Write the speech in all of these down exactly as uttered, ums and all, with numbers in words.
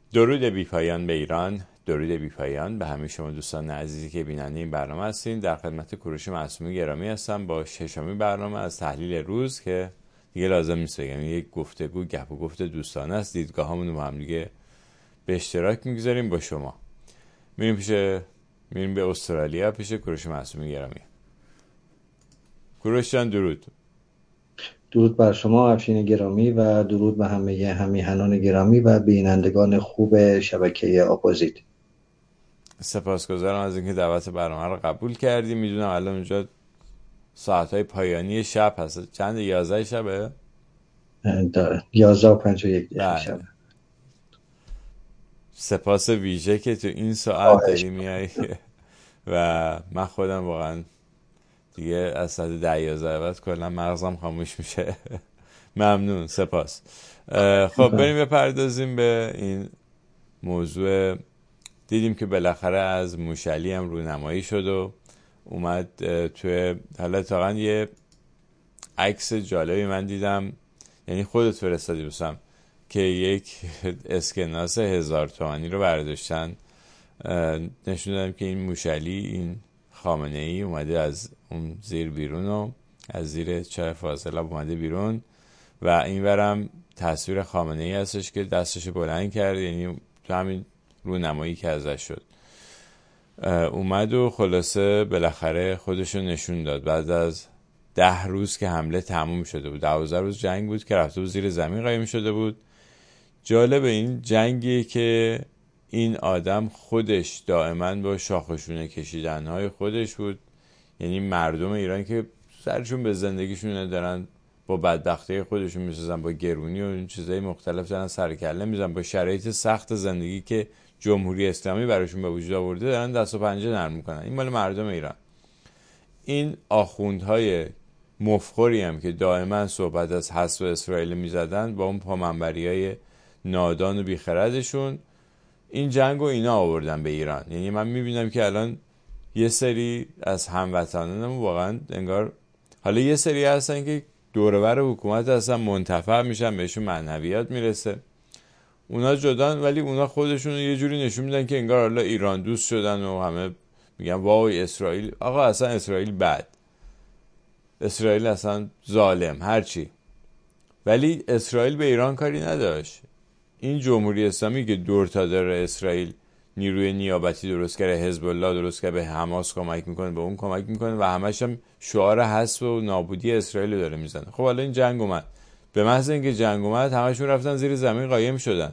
درود بی‌پایان به ایران، درود بی‌پایان به همه شما دوستان عزیزی که بیننده این برنامه هستین. در خدمت کوروش معصومی گرامی هستم با ششمین برنامه از تحلیل روز که دیگه لازم نیست بگم یک گفتگو گپ و گفت دوستانه است. دیدگاهامون رو با هم دیگه به اشتراک میگذاریم با شما. میریم پیش میریم به استرالیا پیش کوروش معصومی گرامی. کوروش جان درود. درود بر شما افشین گرامی و درود به همه همیهنان گرامی و بینندگان خوب شبکه آپوزیت. سپاسگزارم از اینکه دعوت برنامه رو قبول کردی. میدونم الان اونجا ساعتهای پایانی شب هست. چند؟ یازده شبه؟ یازده و پنج و یک دقیقه بله. شب. سپاس ویژه که تو این ساعت خواهش داری میای و من خودم واقعا دیگه از ساعت ده یازده بعد کلا مغزم خاموش میشه. ممنون، سپاس. خب میکنم. بریم بپردازیم به این موضوع. دیدیم که بالاخره از موشلی هم رونمایی شد و اومد توی حالا اتفاقا یه عکس جالبی من دیدم، یعنی خودت فرستادی بسم که یک اسکناس هزار تومانی رو برداشتن نشون دادم که این موشلی، این خامنه ای اومده از اون زیر بیرون و از زیر چاه فاضلاب اومده بیرون و این ورم تصویر خامنه ای هستش که دستش بلند کرد، یعنی تو همین رونمایی که ازش شد اومد و خلاصه بالاخره خودشو نشون داد. بعد از ده روز که حمله تموم شده بود، دوازده روز جنگ بود که رفته بود زیر زمین قایم شده بود. جالب این جنگی که این آدم خودش دائما با شاخشونه کشیدنهای خودش بود، یعنی مردم ایران که سرشون به زندگیشون دارن با بدبختی خودشون میسازن، با گرونی و این چیزای مختلف دارن سرکله میزن، با شرایط سخت زندگی که جمهوری اسلامی براشون به وجود آورده دارن دست و پنجه نرم میکنن. این مال مردم ایران. این آخوندهای مفخوری هم که دائما صحبت از حذف اسرائیل میزدن با اون پامنبریای نادان و بیخردشون این جنگ و اینا آوردن به ایران. یعنی من میبینم که الان یه سری از هموطنانم واقعا انگار حالا یه سری هستن که دوربر حکومت هستن، منتفع میشن، بهشون معنویات میرسه، اونا جدان، ولی اونا خودشون یه جوری نشون میدن که انگار حالا ایران دوست شدن و همه میگن وای اسرائیل. آقا اصلا اسرائیل بد، اسرائیل اصلا ظالم، هرچی، ولی اسرائیل به ایران کاری نداشت. این جمهوری اسلامی که دور تا داره اسرائیل نیروی نیابتی درست کرده، حزب الله درست کرده، به حماس کمک میکنه، به اون کمک میکنه و همش هم شعار حذف و نابودی اسرائیل داره میزنه. خب حالا این جنگ اومد، به محض اینکه جنگ اومد همشون رفتن زیر زمین قایم شدن.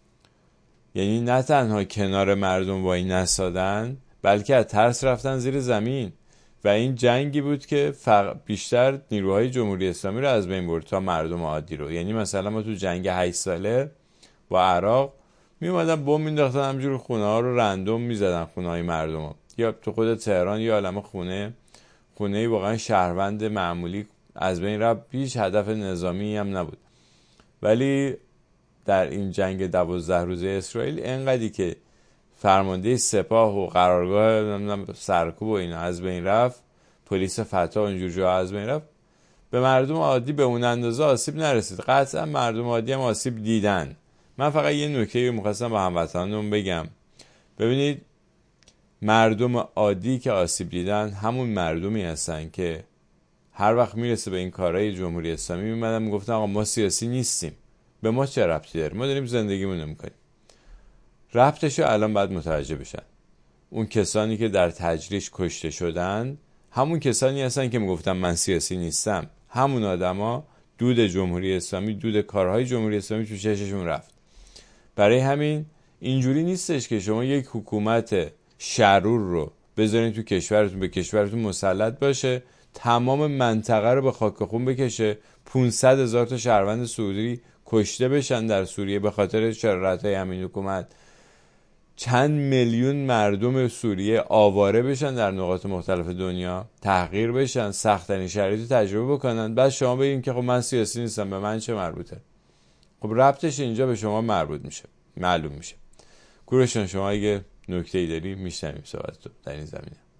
یعنی نه تنها کنار مردم وای نسادن، بلکه از ترس رفتن زیر زمین. و این جنگی بود که بیشتر نیروهای جمهوری اسلامی رو از بین برد تا مردم عادی رو. یعنی مثلا ما تو جنگ هشت ساله با عراق می اومدن بمب مینداختن، همجور خونه ها رو رندوم میزدن، خونه های مردم ها. یا تو خود تهران یا عالمه خونه خونه واقعا شهروند معمولی از بین رفت، هیچ هدف نظامی هم نبود. ولی در این جنگ دوازده روزه اسرائیل انقدری که فرمانده سپاه و قرارگاه سرکوب و اینا از بین رفت، پلیس فتا و اینجور جا از بین رفت، به مردم عادی به اون اندازه آسیب نرسید. قطعا مردم عادی هم آسیب دیدن. من فقط یه نکته رو می‌خواستم با هموطنانم بگم. ببینید، مردم عادی که آسیب دیدن همون مردمی هستن که هر وقت میرسه به این کارهای جمهوری اسلامی میمدن میگفتن آقا ما سیاسی نیستیم، به ما چه ربطی داره، ما داریم زندگیمون رو میکنیم. ربطشو الان باید متوجه بشن. اون کسانی که در تجریش کشته شدن همون کسانی هستن که میگفتن من سیاسی نیستم. همون آدما دود جمهوری اسلامی، دود کارهای جمهوری اسلامی تو چششون رفت. برای همین اینجوری نیستش که شما یک حکومت شرور رو بذارین تو کشورتون، به کشورتون مسلط باشه، تمام منطقه رو به خاک خون بکشه، پانصد هزار تا شهروند سعودی کشته بشن در سوریه به خاطر شرارت‌های همین حکومت، چند میلیون مردم سوریه آواره بشن در نقاط مختلف دنیا، تحقیر بشن، سخت‌ترین شرایط تجربه بکنن، بعد شما بگین که خب من سیاسی نیستم، به من چه مربوطه. خب ربطش اینجا به شما مربوط میشه، معلوم میشه. کوروشان شما اگه نکته‌ای داری میشنویم صحبتتو در این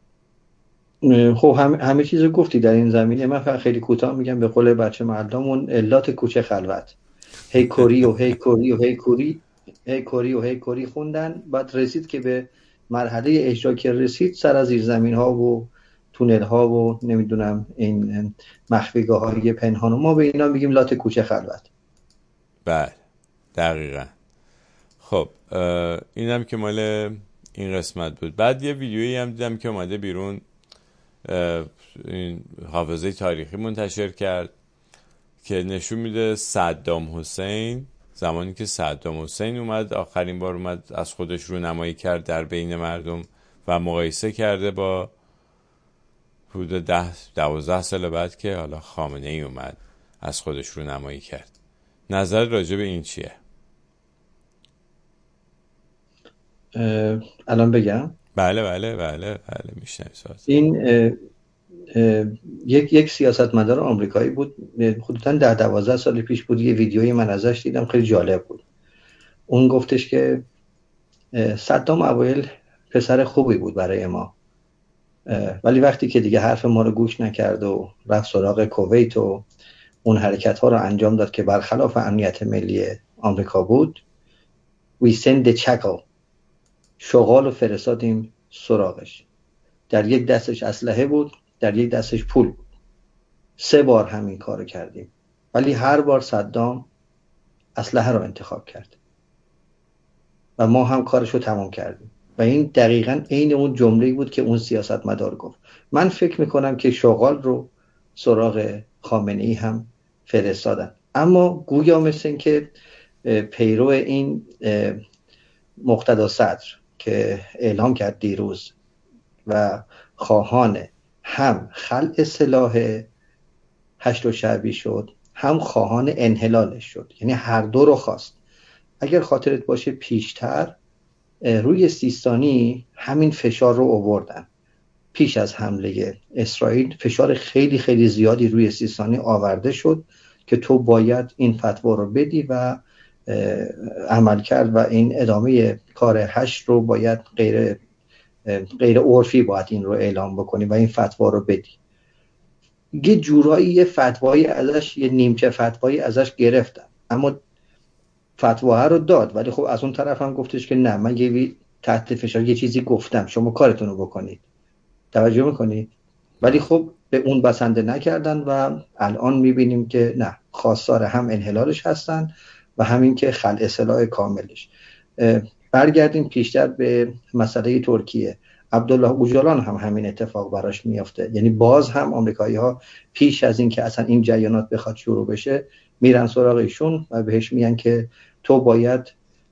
زمینه. خب همه, همه چیز گفتی در این زمینه. من فقط خیلی کوتاه میگم به قول بچه مردمون علات کوچه خلوت، هی کوری و هی کوری و هی کوری هی کوری و هی کوری خوندن. بعد رسید که به مرحله اجرا که رسید، سر از زیرزمین ها و تونل ها و نمیدونم این مخفیگاه های پنهان و ما به اینا میگیم لات کوچه خلوت. بله دقیقا. خب اینم که مال این قسمت بود. بعد یه ویدیویی هم دیدم که اومده بیرون، این حافظه تاریخی منتشر کرد که نشون میده صدام حسین زمانی که صدام حسین اومد آخرین بار اومد از خودش رونمایی کرد در بین مردم و مقایسه کرده با حدود ده دوازده سال بعد که حالا خامنه ای اومد از خودش رونمایی کرد. نظر راجع به این چیه؟ الان بگم؟ بله بله بله بله میشنم. این اه اه یک یک سیاستمدار آمریکایی بود، حدوداً ده دوازده سال پیش بود. یه ویدیویی من ازش دیدم خیلی جالب بود. اون گفتش که صدام اوایل پسر خوبی بود برای ما، ولی وقتی که دیگه حرف ما رو گوش نکرد و رفت سراغ کویت و اون حرکت ها رو انجام داد که برخلاف امنیت ملی آمریکا بود، we send the chackle، شغال رو فرستادیم سراغش. در یک دستش اسلحه بود، در یک دستش پول بود. سه بار همین کارو کردیم، ولی هر بار صدام اسلحه رو انتخاب کرد و ما هم کارش رو تمام کردیم. و این دقیقاً عین اون جمله‌ای بود که اون سیاستمدار گفت. من فکر میکنم که شغال رو سراغ خامنه‌ای هم فرستادن، اما گویا مثل این که پیرو این مقتدا صدر که اعلام کرد دیروز و خواهان هم خلع سلاح هشت شعبی شد، هم خواهان انحلالش شد، یعنی هر دو رو خواست. اگر خاطرت باشه پیشتر روی سیستانی همین فشار رو آوردن. پیش از حمله اسرائیل فشار خیلی خیلی زیادی روی سیستانی آورده شد که تو باید این فتوا رو بدی و عمل کرد و این ادامه کار هشت رو باید غیر غیر عرفی باید این رو اعلام بکنی و این فتوا رو بدی. یه جورایی یه فتوایی ازش، یه نیمچه فتوایی ازش گرفتن، اما فتوا رو داد. ولی خب از اون طرف هم گفتش که نه، من یه تحت فشار یه چیزی گفتم، شما کارتون رو بکنید. توجه میکنید؟ ولی خب به اون بسنده نکردن و الان میبینیم که نه، خواستار هم انحلالش هستن و همین که خلع سلاح کاملش. برگردیم پیشتر به مسئله ترکیه. عبدالله اوجالان هم همین اتفاق براش میافته. یعنی باز هم آمریکایی ها پیش از این که اصلا این جریانات بخواد شروع بشه میرن سراغ ایشون و بهش میگن که تو باید،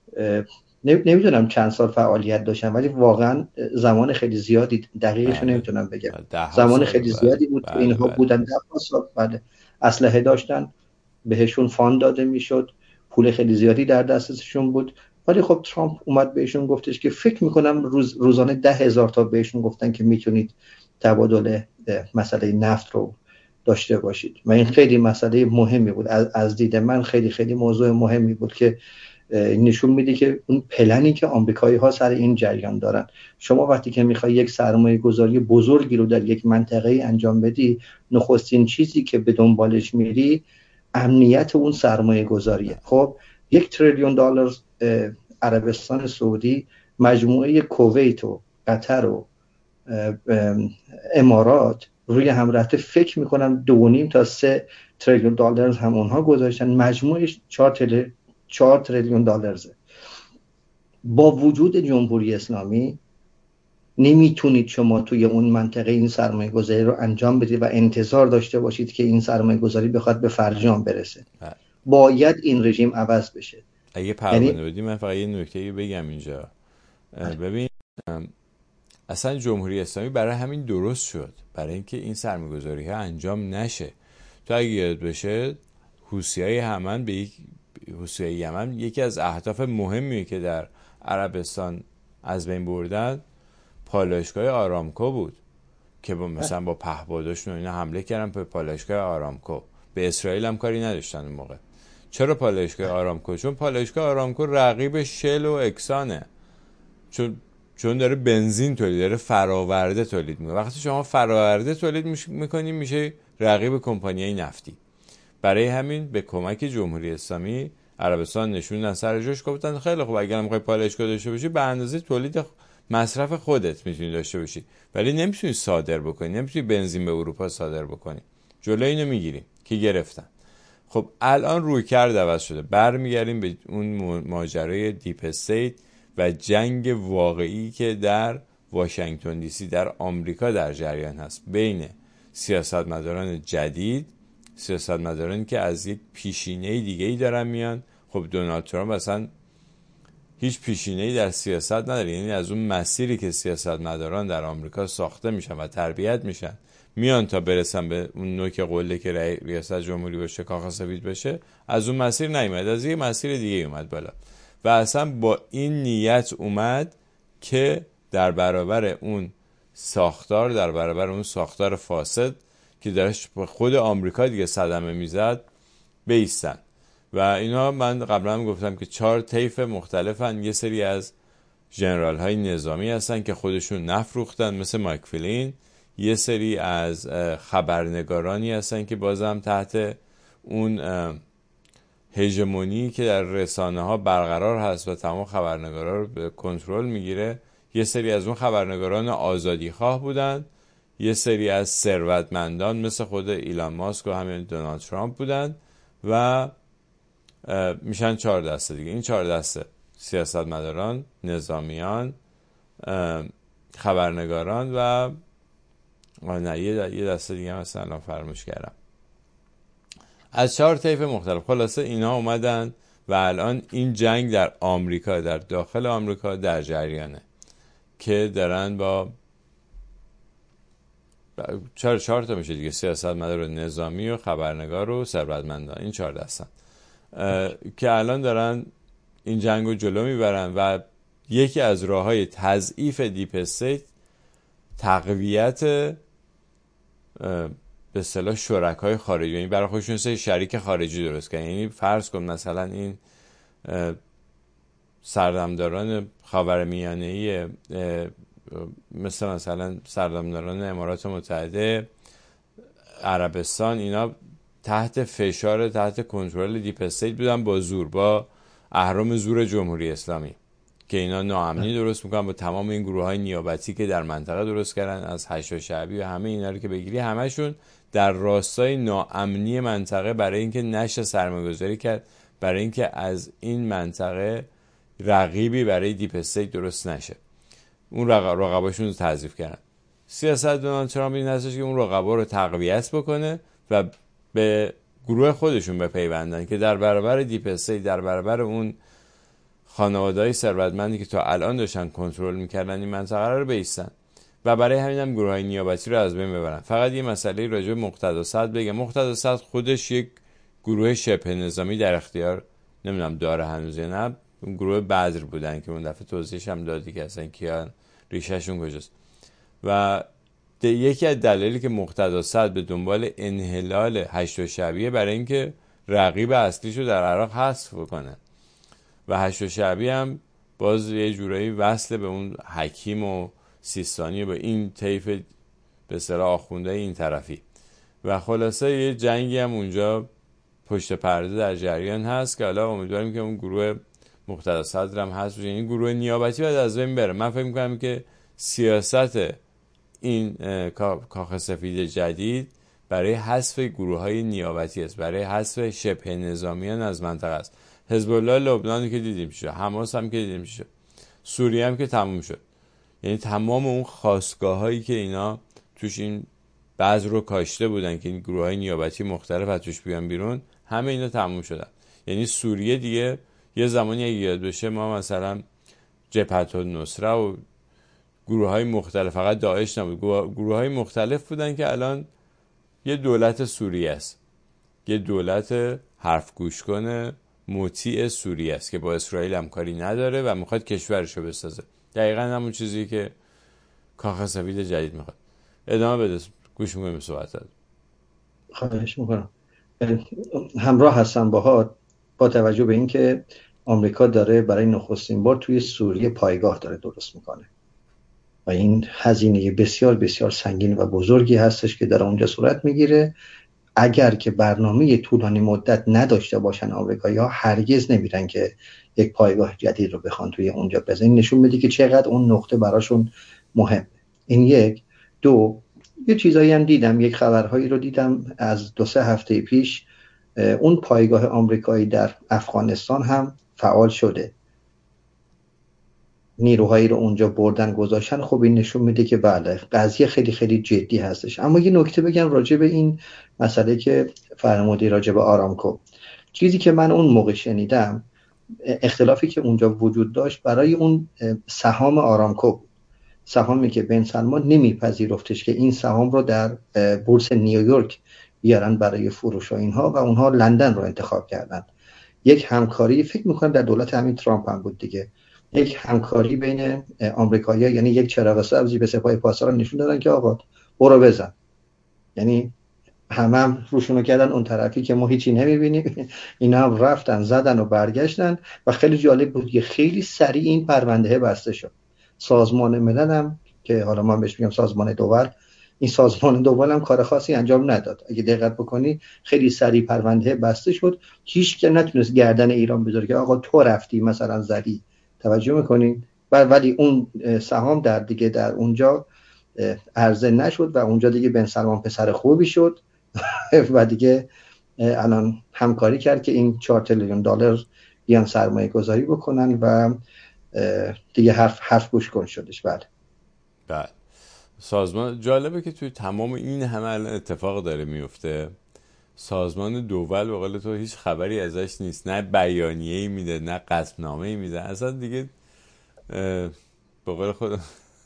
نمیدونم چند سال فعالیت داشتن ولی واقعا زمان خیلی زیادی، دقیقش رو نمیتونم بگم، زمان خیلی زیادی بود که اینها بودن. ده سال بعد اسلحه داشتن، بهشون فاند داده میشد، پول خیلی زیادی در دستشون بود. ولی خب ترامپ اومد بهشون گفتش که فکر میکنم روز روزانه ده هزار تا بهشون گفتن که میتونید تبادل مسئله نفت رو داشته باشید و این خیلی مسئله مهمی بود. از, از دید من خیلی خیلی موضوع مهمی بود که نشون میده که اون پلنی که آمریکایی ها سر این جریان دارن. شما وقتی که میخوای یک سرمایه گذاری بزرگی رو در یک منطقه انجام بدی، نخستین چیزی که به دنبالش میری امنیت اون سرمایه گذاریه. خب یک تریلیون دلار عربستان سعودی، مجموعه کویت و قطر و امارات روی هم رفته، فکر میکنم دو و نیم تا سه تریلیون دلار هم اونها گذاشتن، مجموعش چهار تریلیون دلارزه. با وجود جمهوری اسلامی نمیتونید شما توی اون منطقه این سرمایه گذاری رو انجام بدید و انتظار داشته باشید که این سرمایه گذاری بخواد به فرجام برسه. باید این رژیم عوض بشه. اگه پرونده بدی من فقط یه نکته بگم اینجا. ببین اصلا جمهوری اسلامی برای همین درست شد، برای اینکه این سرمایه‌گذاری ها انجام نشه. تو اگه یاد بشه حوثیای یمن به یک حوثیای یمن یکی از اهداف مهمیه که در عربستان از بین بردن پالایشگاه آرامکو بود که با مثلا با پهپاداشون اینا حمله کردن به پالایشگاه آرامکو. به اسرائیل هم کاری نداشتن اون موقع. چرا پالایشگاه آرامکو؟ چون پالایشگاه آرامکو رقیب شل و اکسانه، چون چون داره بنزین تولید، داره فراورده تولید میکنه. وقتی شما فراورده تولید میکنی میشه رقیب کمپانیای نفتی. برای همین به کمک جمهوری اسلامی عربستان نشوندن سر جاش، گفتن خیلی خوب اگر میخوای پالایشگاه داشته باشی به اندازه تولید مصرف خودت میتونی داشته باشی، ولی نمیتونی صادر بکنی، نمیتونی بنزین به اروپا صادر بکنی. جلوی اینو میگیریم که گرفتن. خب الان روی کرد عوض شده، برمیگردیم به اون ماجرای دیپ استیت و جنگ واقعی که در واشنگتن دی سی در آمریکا در جریان هست بین سیاستمداران جدید، سیاستمدارانی که از یک پیشینه دیگه‌ای دارن میان. خب دونالد ترامپ اصلا هیچ پیشینه‌ای در سیاست نداره، یعنی از اون مسیری که سیاستمداران در آمریکا ساخته میشن و تربیت میشن میان تا برسن به اون نوک قله که ریاست جمهوری بشه، کاخ سفید بشه، از اون مسیر نیومد، از یه مسیر دیگه اومد بالا و اصلا با این نیت اومد که در برابر اون ساختار، در برابر اون ساختار فاسد که درش خود آمریکا دیگه صدمه میزد بیستن. و اینا من قبلا گفتم که چهار طیف مختلفن. یه سری از ژنرال های نظامی هستن که خودشون نفروختن مثل مایک فلین، یه سری از خبرنگارانی هستن که بازم تحت اون هژمونی که در رسانه ها برقرار هست و تمام خبرنگارا رو به کنترل میگیره، یه سری از اون خبرنگاران آزادی خواه بودن، یه سری از ثروتمندان مثل خود ایلان ماسک و همین دونالد ترامپ بودن و میشن چهار دسته دیگه. این چهار دسته سیاستمداران، نظامیان، خبرنگاران و نه یه دسته دیگه مثلا الان فراموش کردم، از چهار طیف مختلف. خلاصه اینا اومدن و الان این جنگ در آمریکا، در داخل آمریکا در جریانه که دارن با چهار چهار تا میشه دیگه، سیاستمدار، نظامی و خبرنگار و ثروتمندان، این چهار دستن که الان دارن این جنگو جلو میبرن. و یکی از راههای تضعیف دیپ استیت تقویت به اصطلاح شرکای خارجی، یعنی برای خودشون سه شریک خارجی درست کردن. یعنی فرض کن مثلا این سردمداران خاورمیانه‌ای مثل مثلا سردمداران امارات متحده، عربستان، اینا تحت فشار، تحت کنترل دیپ استیت بودن با زور، با اهرم زور جمهوری اسلامی که اینا ناامنی درست میکنن با تمام این گروه های نیابتی که در منطقه درست کردن، از هشت شعبی و همه اینا رو که بگیری همشون در راستای ناامنی منطقه، برای اینکه نشه سرمایه‌گذاری کرد، برای اینکه از این منطقه رقیبی برای دیپ استیت درست نشه، اون رقباشون رو تضعیف کردن. سیاست دونالد ترامپ این هستش که اون رقبا رو تقویت بکنه و به گروه خودشون بپیوندن که در برابر دیپ استیت، در برابر اون خانواده‌های ثروتمندی که تا الان داشتن کنترل میکردن این منطقه رو بیستن و برای همین هم گروه‌های نیابتی رو از بین ببرن. فقط یه مسئله راجع به مقتدا صدر بگم. مقتدا صدر خودش یک گروه شبه نظامی در اختیار نمیدونم داره هنوز یا نه، اون گروه بدر بودن که اون دفعه توضیحش هم دادی که اصلا کیان ریشهشون کجاست. و یکی از دلایلی که مقتدا صدر به دنبال انحلال هشت شعبیه برای اینکه رقیب اصلیشو در عراق حذف کنه و هشت شعبی هم باز یه جورایی وصل به اون حکیم و سیستانی و به این طیف به اصطلاح آخونده این طرفی و خلاصه یه جنگی هم اونجا پشت پرده در جریان هست که حالا امیدواریم که اون گروه مقتدا صدر هم هست بشه. این گروه نیابتی باید از بین بره. من فکر می‌کنم که سیاست این کاخ سفید جدید برای حذف گروه‌های نیابتی است، برای حذف شبه نظامیان از منطقه است. حزب الله لبنان که دیدیم شد، حماس هم که دیدیم شد، سوریه هم که تموم شد. یعنی تمام اون خاستگاه‌هایی که اینا توش این بعض رو کاشته بودن که این گروه‌های نیابتی مختلف از توش بیان بیرون، همه اینا تموم شدن. یعنی سوریه دیگه یه زمانی اگه یاد بشه ما مثلا جبهت النصره و گروه‌های مختلف، فقط داعش نبود، گروه‌های مختلف بودن که الان یه دولت سوریه است، یه دولت حرف گوش کنه مطیع سوریه است که با اسرائیل همکاری نداره و میخواد کشورشو بسازه. دقیقاً همون چیزی که کاخ سفید جدید میخواد. ادامه بده، گوش میکنیم صحبتات. خواهش میکنم. همراه هستم باهات با توجه به اینکه آمریکا داره برای نخستین بار توی سوریه پایگاه داره درست میکنه و این هزینه بسیار بسیار سنگین و بزرگی هستش که در اونجا صورت میگیره. اگر که برنامه طولانی مدت نداشته باشن آمریکایی‌ها هرگز نمیرن که یک پایگاه جدید رو بخوان توی اونجا بزنن. این نشون میده که چقدر اون نقطه براشون مهمه. این یک. دو، یه چیزایی هم دیدم، یک خبرهایی رو دیدم از دو سه هفته پیش، اون پایگاه آمریکایی در افغانستان هم فعال شده، نیروهایی رو اونجا بردن گذاشتن. خب این نشون میده که بله قضیه خیلی خیلی جدی هستش. اما یه نکته بگم راجع به این مسئله که فرمودی راجع به آرامکو. چیزی که من اون موقع شنیدم، اختلافی که اونجا وجود داشت برای اون سهام آرامکو بود، سهامی که بن سلمان نمیپذیرفتش که این سهام رو در بورس نیویورک بیارن برای فروش و اینها، و اونها لندن رو انتخاب کردن. یک همکاری، فکر میکنم در دولت همین ترامپ هم بود دیگه، یک همکاری بین آمریکایی‌ها، یعنی یک چراغ سبزی به سپاه پاسداران نشون دادن که آقا برو بزن. یعنی همه هم روشونو کردن اون طرفی که ما هیچی نمیبینیم. اینا هم رفتن زدن و برگشتن و خیلی جالب بود که خیلی سریع این پرونده بسته شد. سازمان ملل هم که حالا من بهش میگم سازمان دول، این سازمان دول هم کار خاصی انجام نداد. اگه دقت بکنی خیلی سریع پرونده بسته شد، هیچ که نتونست گردن ایران بذاره که آقا تو رفتی مثلا زدی. توجه میکنین؟ ولی اون سهام در دیگه در اونجا عرضه نشد و اونجا دیگه بن سلمان پسر خوبی شد و دیگه الان همکاری کرد که این چهار تریلیون دلار بیان سرمایه گذاری بکنن و دیگه حرف حرف گوش کن شدش. بله بله. سازمان جالبه که توی تمام این همه اتفاق داره میفته، سازمان دول به قول تو هیچ خبری ازش نیست، نه بیانیه‌ای میده نه قسمنامه‌ای میده، اصلا دیگه به قول خود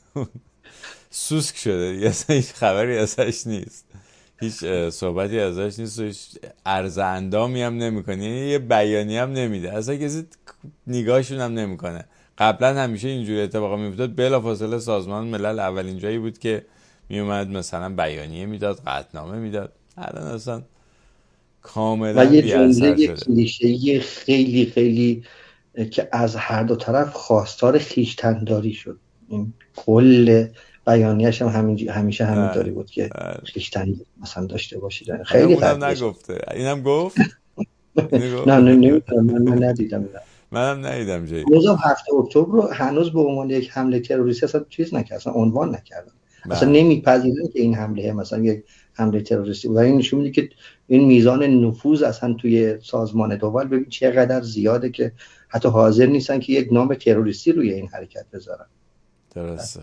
سوسک شده دیگه، اصلا هیچ خبری ازش نیست، هیچ صحبتی ازش نیست و هیچ عرض اندامی هم نمیکنه، یعنی یه بیانیه هم نمیده، اصلا کسی نگاهشون هم نمیکنه. قبلا همیشه اینجوری اتفاقا میافتاد، بلافاصله سازمان ملل اولین جایی بود که میومد مثلا بیانیه میداد، قطعنامه میداد. الان اصلا کاملا و یه بی اثر جمله شده. کلیشه‌ای خیلی خیلی که از هر دو طرف خواستار خویشتنداری شد. این کل بیانیه‌اش هم همین همیشه همینطوری بود که خویشتنداری مثلا داشته باشید. خیلی اونم قویه. نگفته، اینم گفت. اینو نه گفت. نه نمی‌دونم، من ندیدم. منم ندیدم جایی. روز هفته اکتبر رو هنوز به عنوان یک حمله تروریستی اصلا چیز نکردن، اصلا عنوان نکردن. اصلا نمیپذیرن که این حمله مثلا یک حمله تروریستی بود. و این نشون میده که این میزان نفوذ اصلا توی سازمان دول ببین چقدر زیاده که حتی حاضر نیستن که یک نام تروریستی روی این حرکت بذارن. درسته.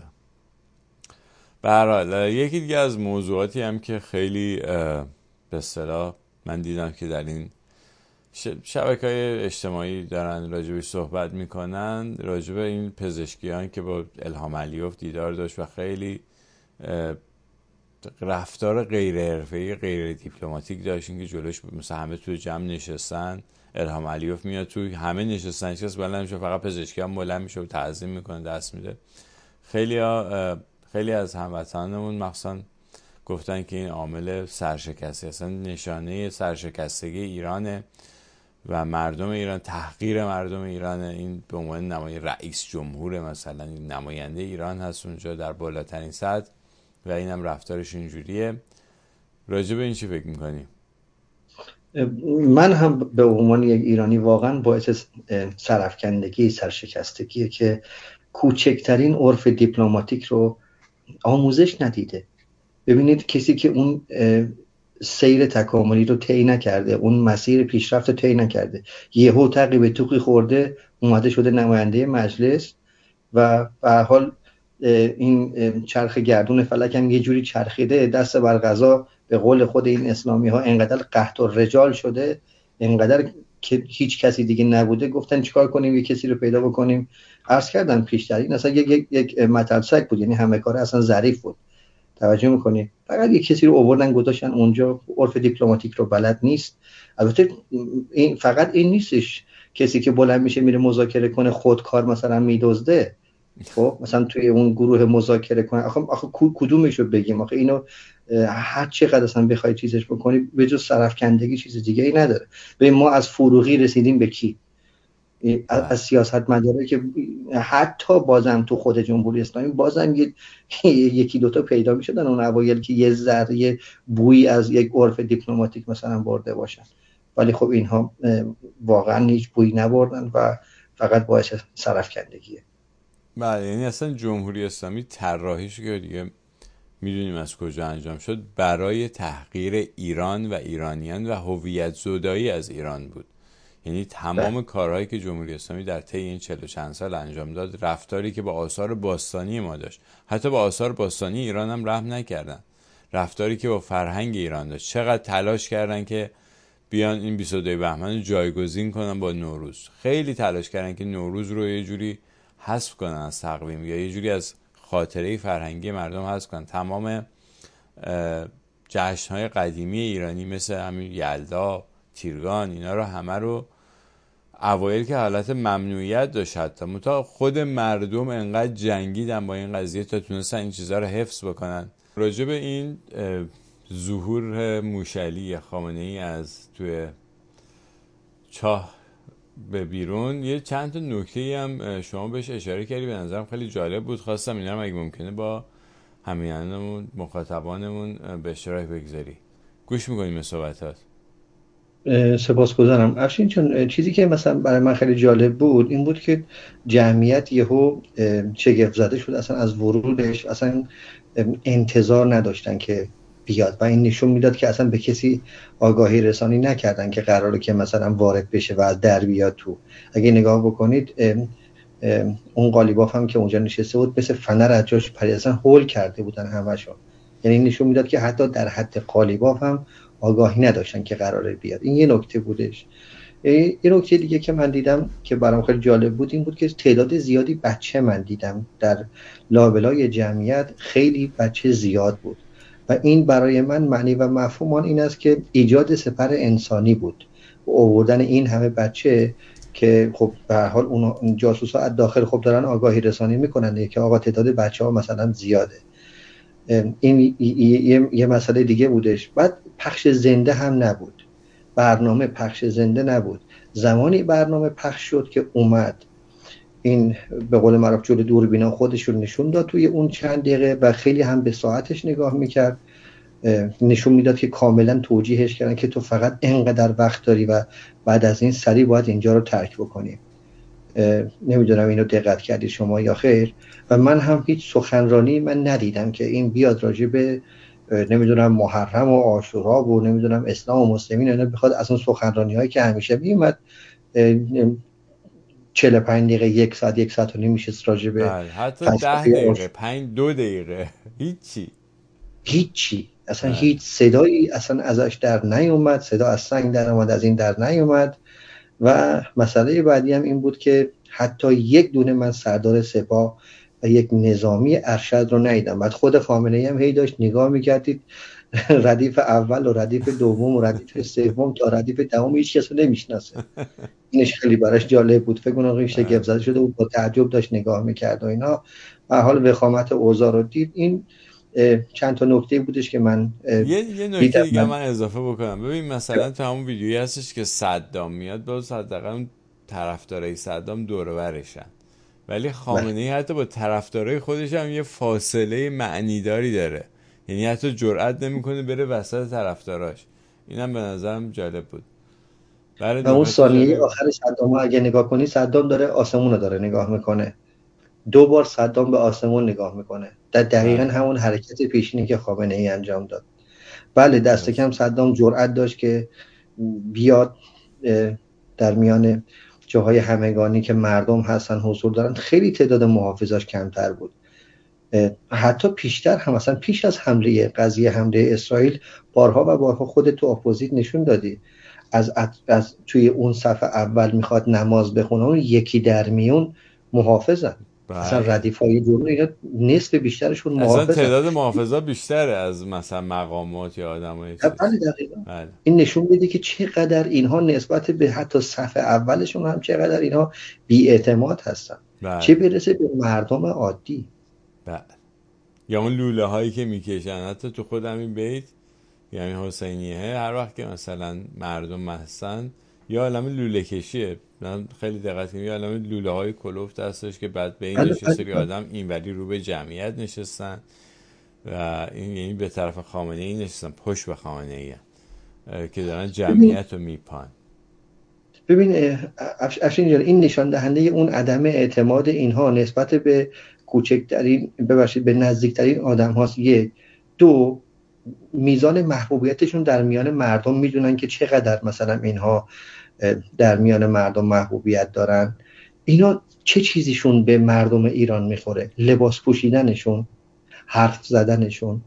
به هر حال یکی دیگه از موضوعاتی هم که خیلی به اصطلاح من دیدم که در این شبکه‌های اجتماعی دارن راجبش صحبت میکنن، راجب این پزشکیان که با الهام علیوف دیدار داشت و خیلی رفتار غیر حرفه‌ای غیر دیپلماتیک داشت، این که جلوش مثلا همه توی جمع نشستن، الهام علیوف میاد توی همه نشستن، کس بلند میشه، فقط پزشکیان بلند میشه و تعظیم میکنه، دست میده. خیلی ها خیلی از هموطنانمون مخصوصا گفتن که این عامل سرشکسته، اصلا نشانه سرشکستگی ایرانه و مردم ایران، تحقیر مردم ایرانه. این به عنوان نمای رئیس جمهور مثلا نماینده ایران هست اونجا در بالاترین سطح و اینم رفتارش اینجوریه. راجع به این چی فکر میکنی؟ من هم به عنوان یک ایرانی واقعا باعث سرافکندگی سرشکستگیه که کوچکترین عرف دیپلماتیک رو آموزش ندیده. ببینید کسی که اون سیر تکاملی رو طی نکرده، اون مسیر پیشرفت رو طی نکرده، یهو تقی به توقی خورده اومده شده نماینده مجلس و به هر حال این چرخ گردون فلک هم یه جوری چرخیده، دست بر قضا به قول خود این اسلامی ها انقدر قحط و رجال شده، انقدر که هیچ کسی دیگه نبوده، گفتن چیکار کنیم یه کسی رو پیدا بکنیم. عرض کردم پیشتر این اصلا یک یک یک مطلسک بود، یعنی همه کاره اصلا ظریف بود. توجه میکنی؟ فقط یک کسی رو آوردن گذاشتن اونجا، عرف دیپلماتیک رو بلد نیست. البته این فقط این نیستش، کسی که بلند میشه میره مذاکره کنه خودکار مثلا میدزده. خب مثلا توی اون گروه مذاکره کنه، آخه آخه کدومشو بگیم؟ آخه اینو هر چقدر اصلا بخوای چیزش بکنی به جز سرافکندگی چیز دیگه ای نداره. ببین ما از فروغی رسیدیم به کی؟ از سیاستمدارایی که حتی بازم تو خود جمهوری اسلامی بازم یکی دوتا پیدا میشدن اون اوایل که یه ذره بویی از یک عرف دیپلماتیک مثلا برده باشن، ولی خب اینها واقعا هیچ بویی نبردن و فقط باعث سرفکندگیه. بله، یعنی اصلا جمهوری اسلامی طراحیش که دیگه میدونیم از کجا انجام شد، برای تحقیر ایران و ایرانیان و هویت زدایی از ایران بود. یعنی تمام بله. کارهایی که جمهوری اسلامی در طی این چهل و چند سال انجام داد، رفتاری که با آثار باستانی ما داشت، حتی با آثار باستانی ایران هم رحم نکردن، رفتاری که با فرهنگ ایران داشت. چقدر تلاش کردن که بیان این بیست و دو بهمن رو جایگزین کنن با نوروز. خیلی تلاش کردن که نوروز رو یه جوری حذف کنن از تقویم یا یه جوری از خاطره فرهنگی مردم حذف کنن. تمام جشن‌های قدیمی ایرانی مثل همین یلدا، تیرگان، اینا رو همه رو اوایل که حالت ممنوعیت داشت، حتی متا خود مردم انقدر جنگیدن با این قضیه تا تونستن این چیزها رو حفظ بکنن. راجع به این ظهور موشعلی خامنه‌ای از توی چاه به بیرون، یه چند تا نکته‌ای هم شما بهش اشاره کردی، به نظرم خیلی جالب بود. خواستم اینا رو اگه ممکنه با همینانمون مخاطبانمون به اشتراک بگذاری. گوش می‌کنیم به صحبتات. سپاسگزارم افشین. چون چیزی که مثلا برای من خیلی جالب بود این بود که جمعیت یهو شگفت زده شد اصلا از ورودش، اصلا انتظار نداشتن که بیاد و این نشون میداد که اصلا به کسی آگاهی رسانی نکردن که قراره که مثلا وارد بشه و از در بیاد تو. اگه نگاه بکنید اون قالیباف هم که اونجا نشسته بود مثل فنر از جاش پرید، اصلا هول کرده بودن همشون. یعنی نشون میداد که حتی در حد قالیباف هم آگاهی نداشتن که قراره بیاد. این یه نکته بودش. یه نکته دیگه که من دیدم که برام خیلی جالب بود این بود که تعداد زیادی بچه من دیدم در لابلای جمعیت، خیلی بچه زیاد بود و این برای من معنی و مفهوم آن این است که ایجاد سپر انسانی بود و آوردن این همه بچه که خب به هر حال اون جاسوسا از داخل خب دارن آگاهی رسانی میکنن که آقا تعداد بچه‌ها مثلا زیاده. این یه, یه مسئله دیگه بودش. بعد پخش زنده هم نبود، برنامه پخش زنده نبود. زمانی برنامه پخش شد که اومد این به قول معروف جلوی دوربینا خودش رو نشون داد توی اون چند دقیقه و خیلی هم به ساعتش نگاه میکرد، نشون میداد که کاملا توجیهش کردن که تو فقط اینقدر وقت داری و بعد از این سریع باید اینجا رو ترک بکنی. نمیدونم اینو دقت کردی شما یا خیر. و من هم هیچ سخنرانی من ندیدم که این بیاد راجع به نمیدونم محرم و عاشورا و نمیدونم اسلام و مسلمین اینا بخواد از اون سخنرانی هایی که همیشه میومد چهل و پنج دقیقه یک ساعت یک ساعت و نیم میشه راجع به حتی ده دقیقه پنج دو دقیقه هیچی هیچی اصلا بله. هیچ صدایی اصلا ازش در نیومد، صدا از سنگ در اومد، از این در نیومد. و مسئله بعدی هم این بود که حتی یک دونه من سردار سپاه و یک نظامی ارشد رو ندیدم. بعد خود خامنه‌ای هم هی داشت نگاه می‌کردید ردیف اول و ردیف دوم و ردیف سوم تا ردیف دهم هیچ کس رو نمی‌شناسه. اینش خیلی براش جالب بود. فکر کنم ریشه گپ زده شده بود، با تعجب داشت نگاه می‌کرد و اینا. به حال وخامت اوضاع رو دید. این چند تا نکته بودش که من یه یه نکته دیگه من اضافه بکنم. ببین مثلا تو همون ویدیویی هستش که صدام میاد، باز حداقل اون طرفدارای صدام دور و برشن، ولی خامنه‌ای حتی با طرفدارای خودش هم یه فاصله معنیداری داره، یعنی حتی جرئت نمیکنه بره وسط طرفداراش. اینم به نظرم جالب بود. و اون ثانیه آخر صدام اگه نگاه کنی، صدام داره آسمون رو داره نگاه میکنه، دو بار صدام به آسمون نگاه میکنه، در دقیقاً همون حرکت پیشینی که خامنه‌ای انجام داد. بله دست کم صدام جرأت داشت که بیاد در میان جاهای همگانی که مردم هستن حضور دارن. خیلی تعداد محافظاش کمتر بود، حتی پیشتر هم، مثلا پیش از حمله قضیه حمله اسرائیل بارها و بارها خودت تو اپوزیت نشون دادی از, از توی اون صف اول میخواد نماز بخونه اون یکی در میون محافظن. اصلا ردیفای جلو اینا نصف بیشترشون محافظن. اصلا تعداد محافظا بیشتره از مثلا مقامات یا آدمای چیز. بله دقیقاً. بله. این نشون میده که چقدر اینها نسبت به حتی صف اولشون هم چقدر اینها بی‌اعتماد هستن. بله. چه برسه به مردم عادی. بله. یا اون لوله هایی که میکشن حتی تو خود همین بیت یعنی حسینیه، هر وقت که مثلا مردم هستن یا عالم لوله کشیه، من خیلی دقت کردم یه عالمه لوله های کلوفت هستش که بعد بینش یه سری آدم اینوری رو به جمعیت نشستن و این یعنی به طرف خامنه ای نشستن، پشت به خامنه ای که دارن جمعیت رو میپان. ببین افشین جان، این نشان دهنده اون عدم اعتماد اینها نسبت به کوچکترین ببخشید به نزدیکترین آدم هاست. یک. دو، میزان محبوبیتشون در میان مردم میدونن که چقدر مثلا اینها در میان مردم محبوبیت دارن. اینا چه چیزیشون به مردم ایران میخوره؟ لباس پوشیدنشون، حرف زدنشون.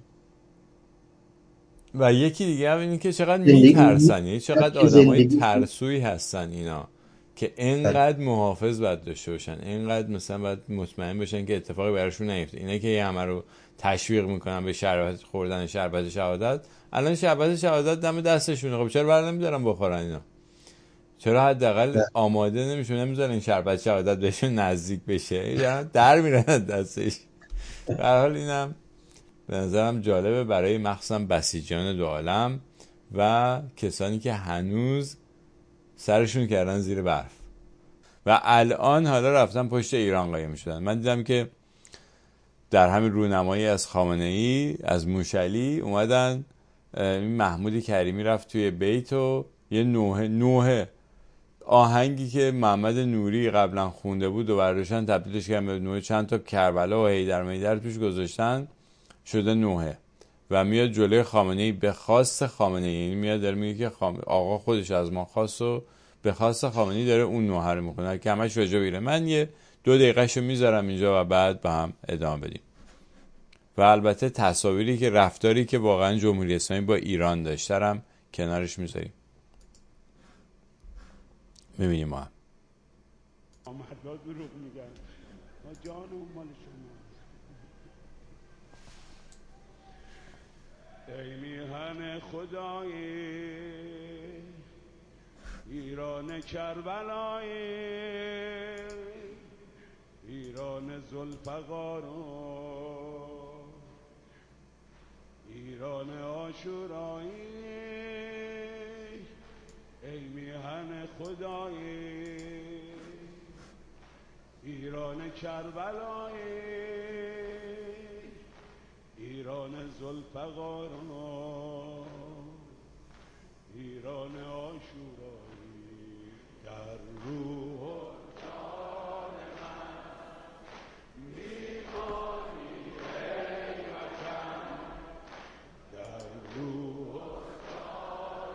و یکی دیگه هم اینه که چقدر میترسن، یعنی چقدر آدمای ترسویی هستن اینا که اینقدر محافظ باید داشته باشن، اینقدر مثلا باید مطمئن باشن که اتفاقی براشون نیفته. اینا که یه همه رو تشویق میکنن به شربت خوردن شربت شهادت، الان شربت شهادت دم دستشونه، خب چرا بر نمیدارن بخورن اینا؟ چرا حداقل آماده نمیشون، نمیذارن شربت شهادت بهشون نزدیک بشه، در میرن دستش. به هر حال اینم به نظرم جالبه برای مخصوصا بسیجیان دو عالم و کسانی که هنوز سرشون کردن زیر برف و الان حالا رفتن پشت ایران قایم شدن. من دیدم که در همین رونمایی از خامنه ای، از موشعلی اومدن، محمود کریمی رفت توی بیت و یه نوحه نوحه آهنگی که محمد نوری قبلا خونده بود و برداشتن تبدیلش کردن به نوحه، چند تا کربلا و حیدر میدر توش گذاشتن، شده نوحه و میاد جلوی خامنه ای به خواست خامنه ای، یعنی میاد داره میگه که خام... آقا خودش از ما خواست و به خواست خامنه ای داره اون نوحه رو میکنه که همش راجع بیره. من یه دو دقیقه‌شو میذارم اینجا و بعد با هم ادامه بدیم. و البته تصاویری که رفتاری که واقعا جمهوری اسلامی با ایران داشته هم کنارش میذاریم، میبینیم ما هم. آمدلا دروغ میگن، ما جانم مال شما. ای میهن خدایی ایران کربلای، ایران ذوالفقار، ایران عاشورایی. ای میهن خدایی ایران کربلای، ایران ذوالفقار، ایران عاشورایی. در روح و جان من میمانی ای وطن، در روح و جان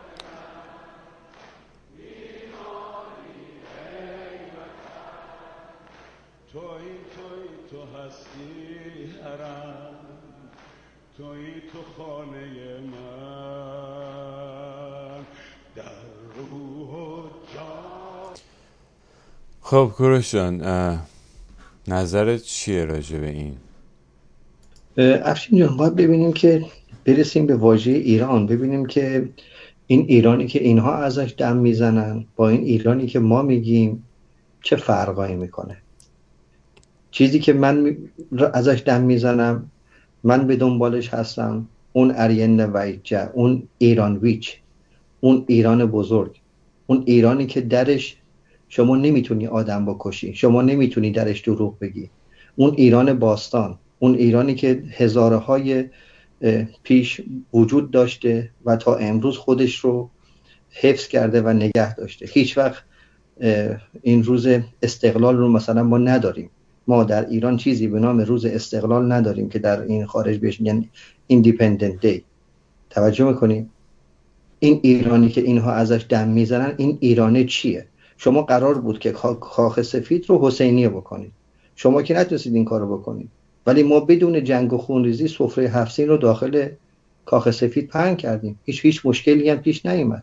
من میمانی ای وطن. توی توی تو هستی حرم، توی تو خانه من، در روح و جان. خب کوروش جان، نظرت چیه راجع به این؟ افشین جان، باید ببینیم که برسیم به واژه ایران، ببینیم که این ایرانی که اینها ازش دم میزنن با این ایرانی که ما میگیم چه فرقایی میکنه. چیزی که من ازش دم میزنم، من به دنبالش هستم، اون اریند ویجه، اون ایران ویچ، اون ایران بزرگ، اون ایرانی که درش شما نمیتونی آدم بکشی، شما نمیتونی درش دروغ بگی، اون ایران باستان، اون ایرانی که هزاره های پیش وجود داشته و تا امروز خودش رو حفظ کرده و نگه داشته. هیچ وقت این روز استقلال رو مثلا ما نداریم. ما در ایران چیزی به نام روز استقلال نداریم که در این خارج بهش میگن ایندیپندنت دی. توجه میکنیم؟ این ایرانی که اینها ازش دم میزنن، این ایرانه چیه؟ شما قرار بود که کاخ سفید رو حسینیه بکنید، شما که نتونستید این کارو بکنید، ولی ما بدون جنگ و خونریزی سفره هفت رو داخل کاخ سفید پهن کردیم، هیچ هیچ مشکلی هم پیش نیامد.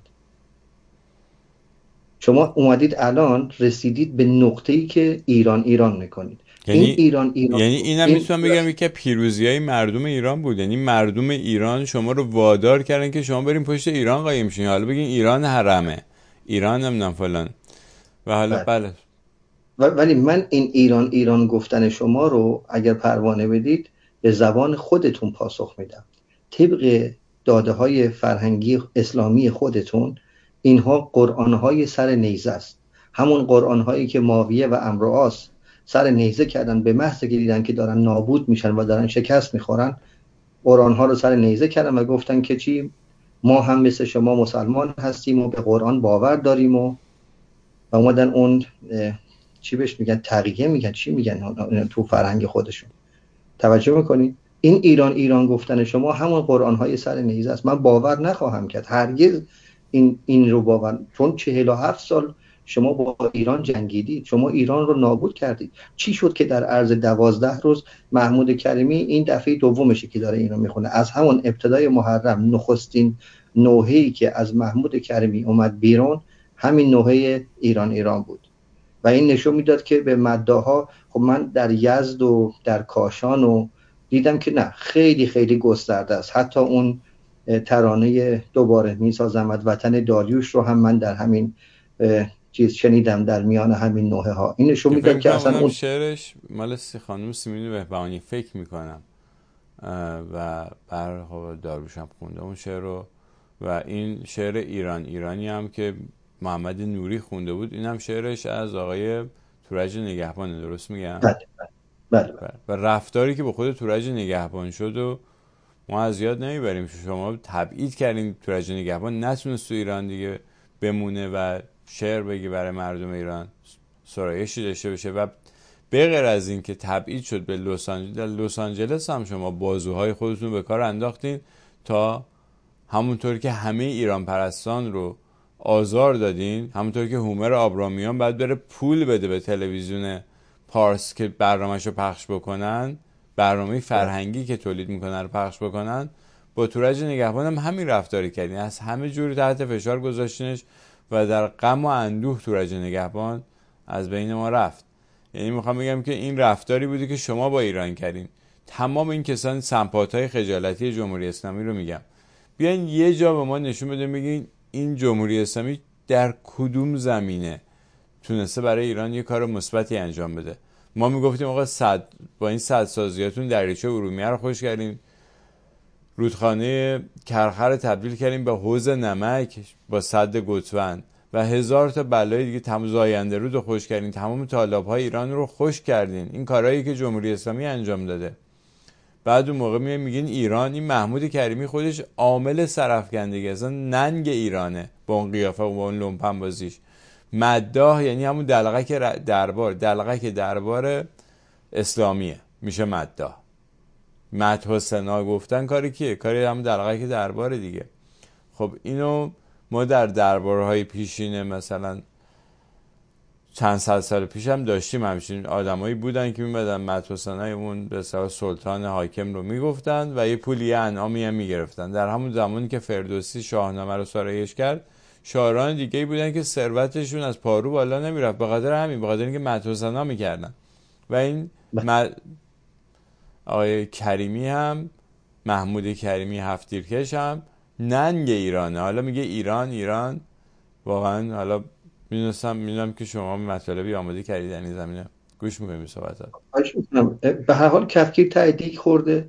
شما اومدید الان رسیدید به نقطه‌ای که ایران ایران میکنید. یعنی این ایران ایران یعنی اینم این میتونم بگم یکی پیروزیای مردم ایران بود. یعنی مردم ایران شما رو وادار کردن که شما بریم پشت ایران قایم شین، حالا بگین ایران حرمه، ایران نمیدونم فلان و حالا بله. ولی من این ایران ایران گفتن شما رو اگر پروانه بدید به زبان خودتون پاسخ میدم. طبق داده های فرهنگی اسلامی خودتون، اینها قرآن های سر نیزه است. همون قرآن هایی که ماویه و امرؤاس سر نیزه کردن به محض که دیدن که دارن نابود میشن و دارن شکست میخورن، قرآن ها رو سر نیزه کردن و گفتن که چی؟ ما هم مثل شما مسلمان هستیم و به قرآن باور داریم و و اومدن اون چی بهش میگن، تقیه میگن، چی میگن تو فرهنگ خودشون. توجه میکنید؟ این ایران ایران گفتن شما همون قرآن های سر نیزه است. من باور نخواهم کرد هرگز این این رو باور، چون چهل و هفت سال شما با ایران جنگیدید، شما ایران رو نابود کردید. چی شد که در عرض دوازده روز محمود کریمی این دفعه دومشه که داره اینو میخونه؟ از همون ابتدای محرم نخستین نوحه‌ای که از محمود کریمی اومد بیرون همین نوحه ایران ایران بود و این نشون میداد که به مداها، خب من در یزد و در کاشان و دیدم که نه، خیلی خیلی گسترده است. حتی اون ترانه دوباره میسازمت وطن داریوش رو هم من در همین چیز شنیدم، در میان همین نوحه ها. این نشون میداد که اصلا اون شعرش مال سی خانم سیمین بهبهانی فکر میکنم و بر داریوش هم خونده اون شعر رو و این شعر ایران ایرانی هم که محمد نوری خونده بود، این هم شعرش از آقای تورج نگهبان، درست میگم؟ بله بله بله. و رفتاری که با خود تورج نگهبان شد و ما از یاد نمیبریم. شما تبعید کردین تورج نگهبان نتونست تو ایران دیگه بمونه و شعر بگی برای مردم ایران، سرایشی داشته بشه و به غیر از این که تبعید شد به لس آنجلس، در لس آنجلس هم شما بازوهای خودتون به کار انداختین تا همونطور که همه ایران پرستان رو آزار دادین، همونطور که هومر آبرامیان باید بره پول بده به تلویزیون پارس که برنامه‌شو پخش بکنن، برنامه فرهنگی که تولید میکنن رو پخش بکنن، با تورج نگهبان هم همین رفتاری کردین، از همه جور تحت فشار گذاشتینش و در غم و اندوه تورج نگهبان از بین ما رفت. یعنی میخوام بگم که این رفتاری بودی که شما با ایران کردین. تمام این کسان سمپاتای خجالتی جمهوری اسلامی رو میگم، بیاین یه جا به ما نشون بده بگین این جمهوری اسلامی در کدوم زمینه تونسته برای ایران یه کار مثبتی انجام بده. ما میگفتیم آقا صد با این صد سازیاتون دریاچه ارومیه رو خوش کردیم، رودخانه کرخر رو تبدیل کردیم به حوض نمک با سد گوتون و هزار تا بلای دیگه، تموز آینده رود رو خوش کردین، تمام تالاب‌های ایران رو خوش کردین. این کارهایی که جمهوری اسلامی انجام داده. بعد اون موقع میگن میگین ایران، این محمود کریمی خودش عامل سرافکندگی، اصلا ننگ ایرانه با اون قیافه و با اون لومپن بازیش. مداح یعنی همون دلغک دربار، دلغک دربار اسلامیه میشه مداح. مدح و ثنا گفتن کاری کیه؟ کاری همون دلغک دربار دیگه. خب اینو ما در دربارهای پیشین مثلا چند صد سال پیش هم داشتیم، همچین آدمایی بودن که میمدن مدح و ثنای اون به اصطلاح سلطان حاکم رو میگفتن و یه پولی انعامی هم میگرفتن. در همون زمانی که فردوسی شاهنامه رو سرایش کرد، شاعران دیگه بودن که ثروتشون از پارو بالا نمیرفت، به خاطر همین، به خاطر اینکه مدح و ثنا میکردن. و این مد... آقای کریمی هم، محمود کریمی هفت‌تیرکش هم ننگ ایرانه. حالا میگه ایران ایران، واقعا حالا میدونستم میدونم که شما مطالبی آماده کردید در این زمینه، گوش میکنیم به صحبتات. به هر حال کفگیر تایید خورده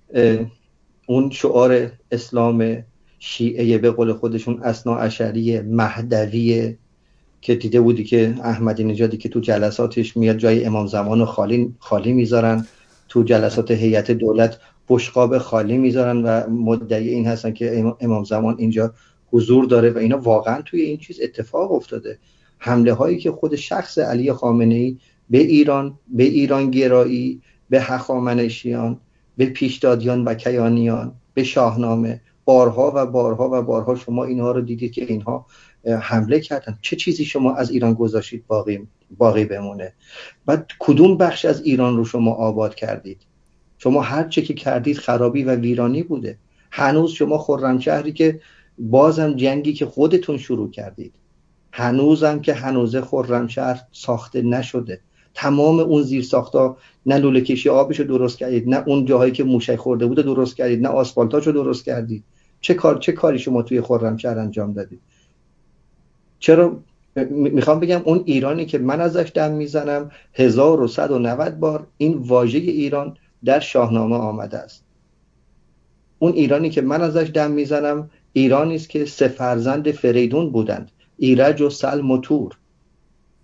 اون شعار اسلام شیعه به قول خودشون اثنا عشری مهدوی که دیده بودی که احمدی نژادی که تو جلساتش میاد جای امام زمان خالی خالی میذارن، تو جلسات هیئت دولت بشقاب خالی میذارن و مدعی این هستن که امام زمان اینجا حضور داره و اینا. واقعا توی این چیز اتفاق افتاده. حمله هایی که خود شخص علی خامنه‌ای به ایران، به ایران گرایی، به هخامنشیان، به پیشدادیان و کیانیان، به شاهنامه، بارها و بارها و بارها شما اینها رو دیدید که اینها حمله کردن. چه چیزی شما از ایران گذاشتید باقی باقی بمونه؟ بعد کدوم بخش از ایران رو شما آباد کردید؟ شما هر چه که کردید خرابی و ویرانی بوده. هنوز شما خرمشهری که بازم جنگی که خودتون شروع کردید، هنوزم که هنوزه خرمشهر ساخته نشده. تمام اون زیر ساختا نه لوله کشی آبشو درست کردید، نه اون جاهایی که موشک خورده بوده درست کردید، نه آسفالتاشو درست کردید. چه کار چه کاری شما توی خرمشهر انجام دادید؟ چرا میخوام بگم اون ایرانی که من ازش دم میزنم هزار و صد و نود بار این واژه ایران در شاهنامه آمده است. اون ایرانی که من ازش دم میزنم ایرانی است که سه فرزند فریدون بودند، ایرج و سلم و تور.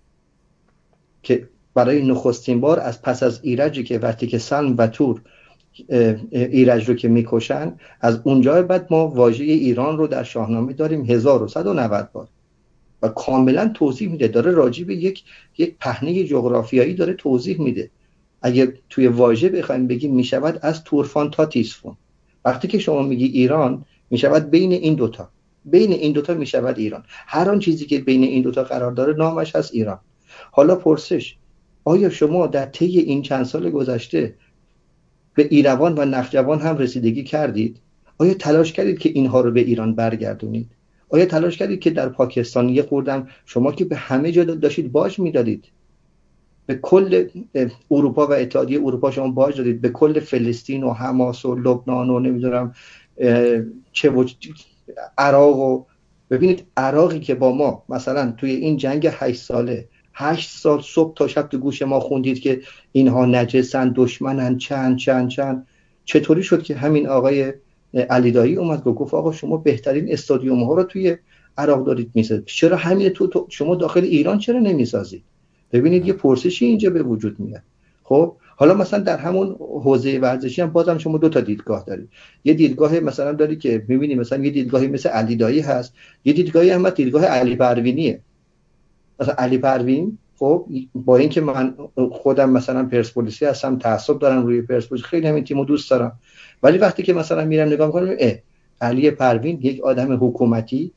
که برای نخستین بار از پس از ایرجی که وقتی که سلم و تور ایرج رو که میکشن، از اونجا بعد ما واژه ایران رو در شاهنامه داریم هزار و صد و نود بار و کاملا توضیح میده، داره راجع به یک یک پهنه جغرافیایی داره توضیح میده. اگه توی واژه بخوایم بگیم میشود از تورفان تا تیسفون، وقتی که شما میگی ایران میشود بین این دوتا، بین این دوتا میشود ایران. هر آن چیزی که بین این دوتا قرار داره نامش هست ایران. حالا پرسش، آیا شما در طی این چند سال گذشته به ایروان و نخجوان هم رسیدگی کردید؟ آیا تلاش کردید که اینها رو به ایران برگردونید؟ آیا تلاش کردید که در پاکستان یه خوردم، شما که به همه جا داشتید باج میدادید، به کل اروپا و اتحادیه اروپا شما باج دادید، به کل فلسطین و حماس و لبنان و نمیدونم چه و عراق. و ببینید عراقی که با ما مثلا توی این جنگ هشت ساله هشت سال صبح تا شب تو گوش ما خوندید که اینها نجسن، دشمنن، چند چند چند، چطوری شد که همین آقای علی دایی اومد و گفت آقا شما بهترین استادیوم ها رو توی عراق دارید میسازید، چرا همین تو, تو شما داخل ایران چرا نمیسازید؟ ببینید یه پرسشی اینجا به وجود میاد. خب حالا مثلا در همون حوزه ورزشی هم بازم شما دو تا دیدگاه دارید. یه دیدگاه مثلا داری که میبینی مثلا یه دیدگاهی مثل علی دایی هست، یه دیدگاهی هم دیدگاه علی پروینیه. مثلا علی پروین خب با اینکه من خودم مثلا پرسپولیسی هستم، تعصب دارم روی پرسپولیس، خیلی همین تیمو دوست دارم، ولی وقتی که مثلا میرم نگاه میکنم اه علی پروین یک آدم حکومتی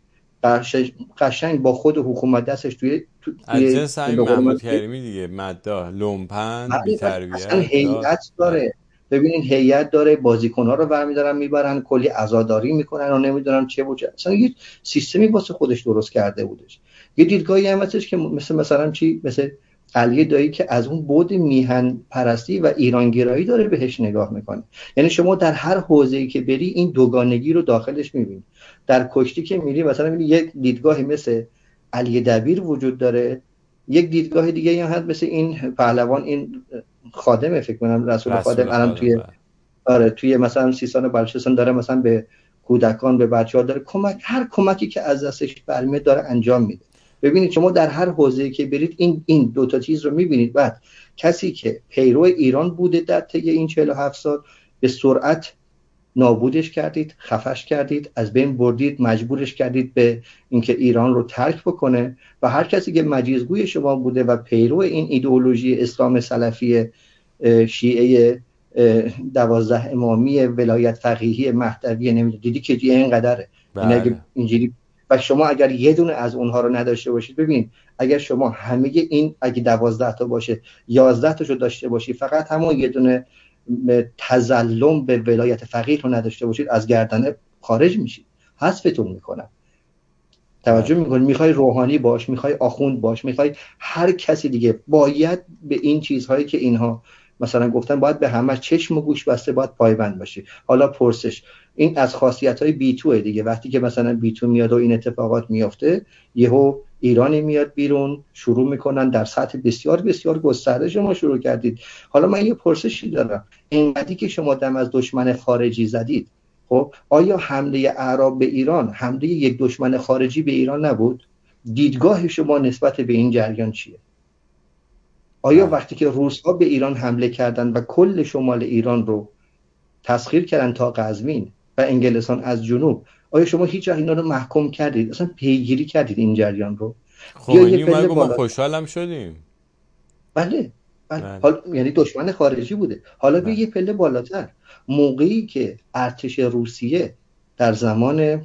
قشنگ با خود حکومت دستش توی توی از جنس همین محمود کریمی دیگه، مداح، لومپن، بی‌تربیت، اصلا هیئت داره. ببینین هیئت داره، بازیکن‌ها رو برمی‌دارن میبرن، کلی عزاداری میکنن و نمیدونم چه و چه، اصلا یه سیستمی واسه خودش درست کرده بودش. یه دیدگاهی هم هستش که مثل مثلا چی، مثل علی دایی که از اون بعد میهن پرستی و ایرانگرایی داره بهش نگاه میکنه. یعنی شما در هر حوزه‌ای که بری این دوگانگی رو داخلش میبینی. در کشتی که میری مثلا میبینی یک دیدگاهی مثل علی دبیر وجود داره، یک دیدگاه دیگه هم هست مثل این پهلوان، این خادم فکر کنم رسول, رسول خادم الان توی بر. آره توی مثلا سیستان و بلوچستان داره مثلا به کودکان به بچه‌ها داره کمک، هر کمکی که از دستش برمیاد داره انجام میده. ببینید شما در هر حوزه‌ای که برید این این دو تا چیز رو میبینید. بعد کسی که پیرو ایران بوده در طی این چهل و هفت سال به سرعت نابودش کردید، خفش کردید، از بین بردید، مجبورش کردید به اینکه ایران رو ترک بکنه و هر کسی که مجیزگوی شما بوده و پیرو این ایدئولوژی اسلام سلفی شیعه دوازده امامی ولایت فقیهی مهدوی نمیدونید دیدی که اینقدره این اینجوری، و شما اگر یه دونه از اونها رو نداشته باشید، ببین اگر شما همه این اگه دوازده تا باشه یازده تاشو داشته باشی، فقط همون یه دونه تظلم به ولایت فقیه رو نداشته باشید، از گردنه خارج میشید، حذفتون میکنن. توجه میکنید؟ میخوای روحانی باش، میخوای آخوند باش، میخوای هر کسی دیگه، باید به این چیزهایی که اینها مثلا گفتن باید به همش چشم و گوش بسته، باید پایبند باشی. حالا پرسش، این از خاصیت‌های بی تو دیگه، وقتی که مثلا بی تو میاد و این اتفاقات میفته، یهو ایرانی میاد بیرون، شروع میکنن در سطح بسیار بسیار گسترده شما شروع کردید. حالا من یه پرسشی دارم، اینقدری که شما دم از دشمن خارجی زدید، خب آیا حمله اعراب به ایران حمله یک دشمن خارجی به ایران نبود؟ دیدگاه شما نسبت به این جریان چیه؟ آیا وقتی که روس‌ها به ایران حمله کردن و کل شمال ایران رو تسخیر کردن تا قزوین و انگلستان از جنوب، آیا شما هیچ وقت اینا رو محکوم کردید؟ اصلا پیگیری کردید این جریان رو؟ خمینی اومد گفت ما خوشحالم شدیم. بله بله, بله. حالا یعنی دشمن خارجی بوده. حالا به یه پله بالاتر، موقعی که ارتش روسیه در زمان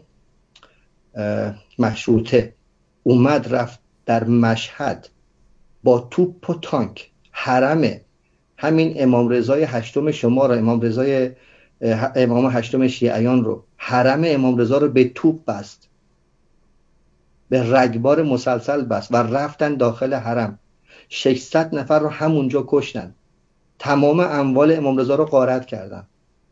مشروطه اومد رفت در مشهد با توپ و تانک حرم همین امام رضای هشتم شما رو، امام رضای امام هشتم شیعیان رو، حرم امام رضا رو به توپ بست، به رگبار مسلسل بست و رفتن داخل حرم. ششصد نفر رو همونجا کشتن، تمام اموال امام رضا رو غارت کردن.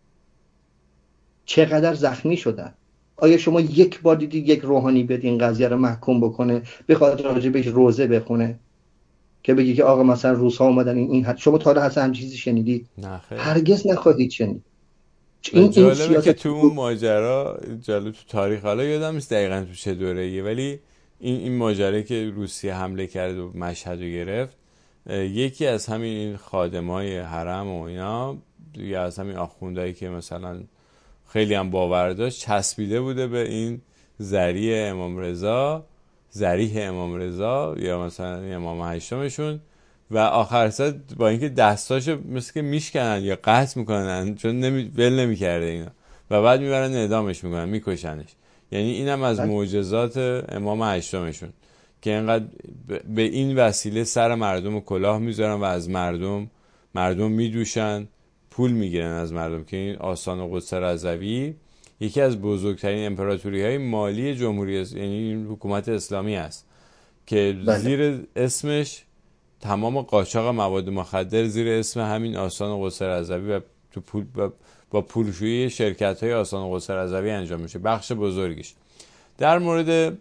چقدر زخمی شدن؟ آیا شما یک بار دیدی یک روحانی بیاد این قضیه رو محکوم بکنه، بخواد راجبش روزه بخونه که بگی که آقا مثلا روس‌ها اومدن این, این شما تا حالا اصلا هم چیزی شنیدید؟ نه خیلی. هرگز نخواهید شنید. این جالبه این که تو اون ماجرا، جالب تو تاریخ، حالا یادم نیست دقیقاً تو چه دوره‌ایه، ولی این این ماجرایی که روسیه حمله کرد و مشهد رو گرفت، یکی از همین خادمای حرم و اینا یا از همین آخوندهایی که مثلا خیلی هم باور داشت چسبیده بوده به این ذریح امام رضا ذریح امام رضا یا مثلا امام هشتمشون و آخر سر با اینکه دستاشو مثل که میشکنن یا قطع میکنن چون نمی... ول نمیکرده اینا و بعد میبرن اعدامش میکنن میکشنش. یعنی اینم از معجزات امام هشتمشون که اینقدر به این وسیله سر مردم کلاه میذارن و از مردم مردم میدوشن پول میگیرن از مردم که این آستان قدس رضوی یکی از بزرگترین امپراتوری های مالی جمهوری اس... یعنی حکومت اسلامی است که بله. زیر اسمش تمام قاچاق مواد مخدر زیر اسم همین آستان قدس رضوی و تو پول با, با پولشویی شرکت های آستان قدس رضوی انجام میشه. بخش بزرگیش در مورد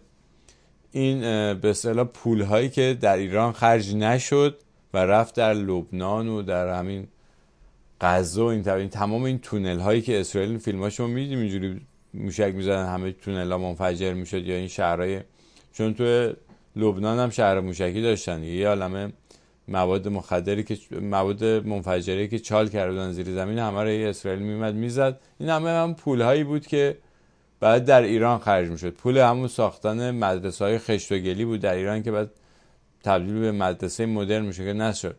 این به اصطلاح پول هایی که در ایران خرج نشد و رفت در لبنان و در همین غزه و این, این تمام این تونل هایی که اسرائیل فیلماشو میدیم اینجوری موشک میزدن همه تونل ها منفجر میشد یا این شهرهای چون تو لبنان هم شهر موشکی داشتن یه عالمه مواد مخدری که مواد منفجره که چال کردن زیر زمین همه رو اسرائیل میمد میزد. این همه هم پول هایی بود که بعد در ایران خرج میشد. پول همون ساختن مدرسه های خشت و گلی بود در ایران که بعد تبدیل به مدرسه مدرن میشه که نشد.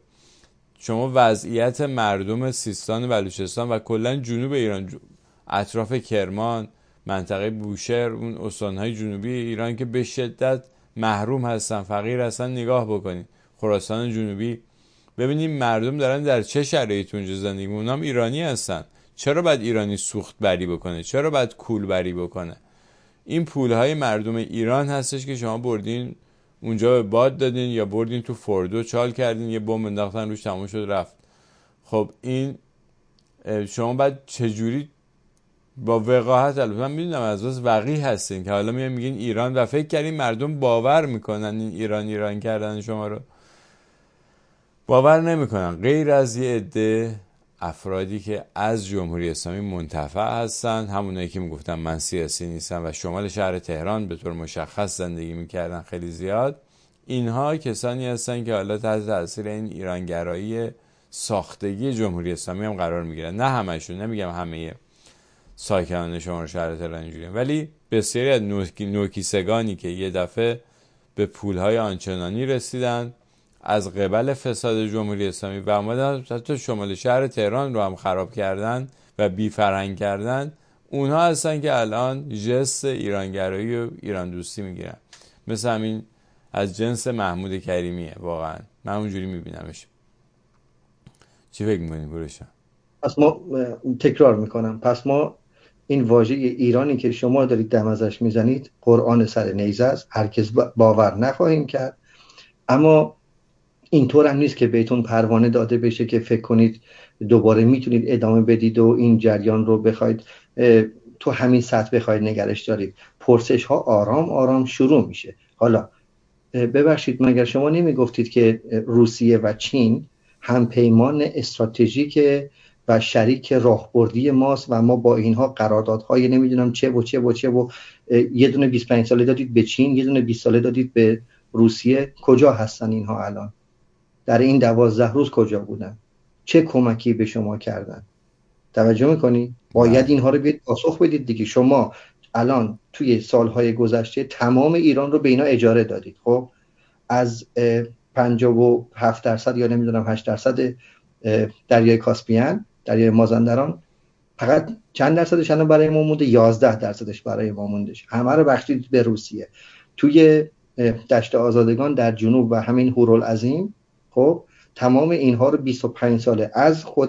شما وضعیت مردم سیستان و بلوچستان و کلا جنوب ایران اطراف کرمان منطقه بوشهر اون استانهای جنوبی ایران که به شدت محروم هستن فقیر هستن نگاه بکنید. خراسان جنوبی ببینید مردم دارن در چه شرایطی اونجا زندگی میکنن. اونام ایرانی هستن. چرا باید ایرانی سوخت بری بکنه؟ چرا باید کول بری بکنه؟ این پولهای مردم ایران هستش که شما بردین اونجا به باد دادین یا بردین تو فوردو چال کردین یه بمب انداختن روش تموم شد رفت. خب این شما باید چجوری با وقاحت البته من میدونم از واسه وقیح هستین که حالا میگن میگین ایران و فکر کردین مردم باور میکنن این ایران ایران کردن شما رو باور نمیکنن غیر از یه عده افرادی که از جمهوری اسلامی منتفع هستن همونایی که میگفتن من سیاسی نیستم و شمال شهر تهران به طور مشخص زندگی میکردن خیلی زیاد. اینها کسانی هستن که حالا تحت تاثیر این ایرانگرایی ساختگی جمهوری اسلامی هم قرار میگیرن. نه همشون نمیگم همه ساکنان شمال شهر تهران اینجوریه ولی بسیاری از نوکی نوکیسگانی که یه دفعه به پولهای آنچنانی رسیدن از قبل فساد جمهوری اسلامی و اومدن حتی شمال شهر تهران رو هم خراب کردن و بی فرهنگ کردن اونها هستن که الان جست ایرانگرایی و ایران دوستی میگیرن. مثل همین از جنس محمود کریمیه. واقعا من اونجوری میبینمش. چی فکر میکنی بروشان؟ پس ما تکرار میکنم پس ما این واژه ایرانی که شما دارید دم ازش میزنید قرآن سر نیزه است. هرگز باور نخواهیم کرد. اما اینطور هم نیست که بهتون پروانه داده بشه که فکر کنید دوباره میتونید ادامه بدید و این جریان رو بخواید تو همین سطح بخواید نگرش دارید. پرسش ها آرام آرام شروع میشه. حالا ببخشید مگر شما نمیگفتید که روسیه و چین هم پیمان استراتژیک و شریک راهبردی ماست و ما با اینها قراردادهای نمیدونم چه و چه و چه و یه دونه بیست و پنج ساله دادید به چین یه دونه بیست ساله دادید به روسیه. کجا هستن اینها الان؟ در این دوازده روز کجا بودن؟ چه کمکی به شما کردن؟ توجه میکنی؟ باید اینها رو بیاد پاسخ بدید دیگه. شما الان توی سالهای گذشته تمام ایران رو به اینا اجاره دادید. خب از پنجاه و هفت درصد یا نمیدونم هشت درصد دریای کاسپیان دریای مازندران فقط چند درصدش الان برای ما مونده؟ یازده درصدش برای ما موندش. همه رو بخشیدید به روسیه. توی دشت آزادگان در جنوب و همین هورالعظیم خب تمام اینها رو بیست و پنج ساله از خود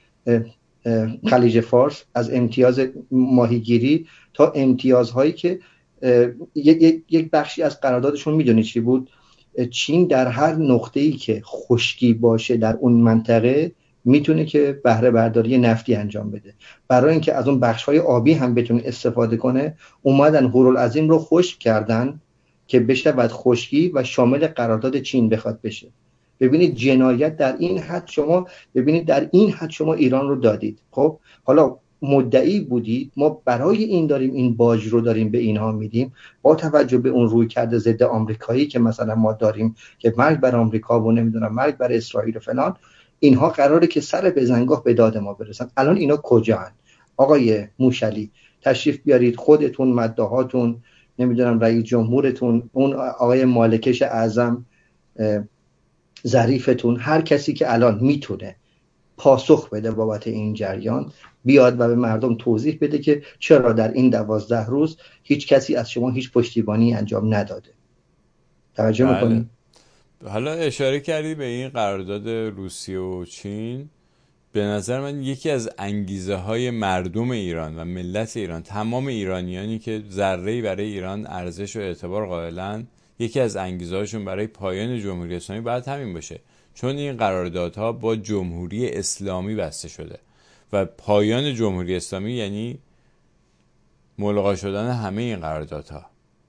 خلیج فارس از امتیاز ماهیگیری تا امتیازهایی که یک بخشی از قراردادشون میدونید چی بود؟ چین در هر نقطه‌ای که خشکی باشه در اون منطقه میتونه که بهره برداری نفتی انجام بده. برای اینکه از اون بخش‌های آبی هم بتونه استفاده کنه اومدن هورالعظیم رو خشک کردن که بشه بعد خشکی و شامل قرارداد چین بخواد بشه. ببینید جنایت در این حد شما ببینید در این حد شما ایران رو دادید. خب حالا مدعی بودید ما برای این داریم این باج رو داریم به اینها میدیم، با توجه به اون رویکرد ضد آمریکایی که مثلا ما داریم که مرگ بر آمریکا و نمیدونم مرگ بر اسرائیل و فلان، اینها قراره که سر بزنگاه به داد ما برسن. الان اینا کجان؟ آقای موشلی تشریف بیارید، خودتون، مداحاتون، نمیدونم رئیس جمهورتون، اون آقای مالکش اعظم ظریفتون، هر کسی که الان میتونه پاسخ بده بابت این جریان بیاد و به مردم توضیح بده که چرا در این دوازده روز هیچ کسی از شما هیچ پشتیبانی انجام نداده. توجه بله. میکنید؟ حالا اشاره کردی به این قرارداد روسیه و چین. به نظر من یکی از انگیزه های مردم ایران و ملت ایران، تمام ایرانیانی که ذره‌ای برای ایران ارزش و اعتبار قائلن، یکی از انگیزه هاشون برای پایان جمهوری اسلامی باید همین باشه، چون این قراردادها با جمهوری اسلامی بسته شده و پایان جمهوری اسلامی یعنی ملغا شدن همه این قراردادها.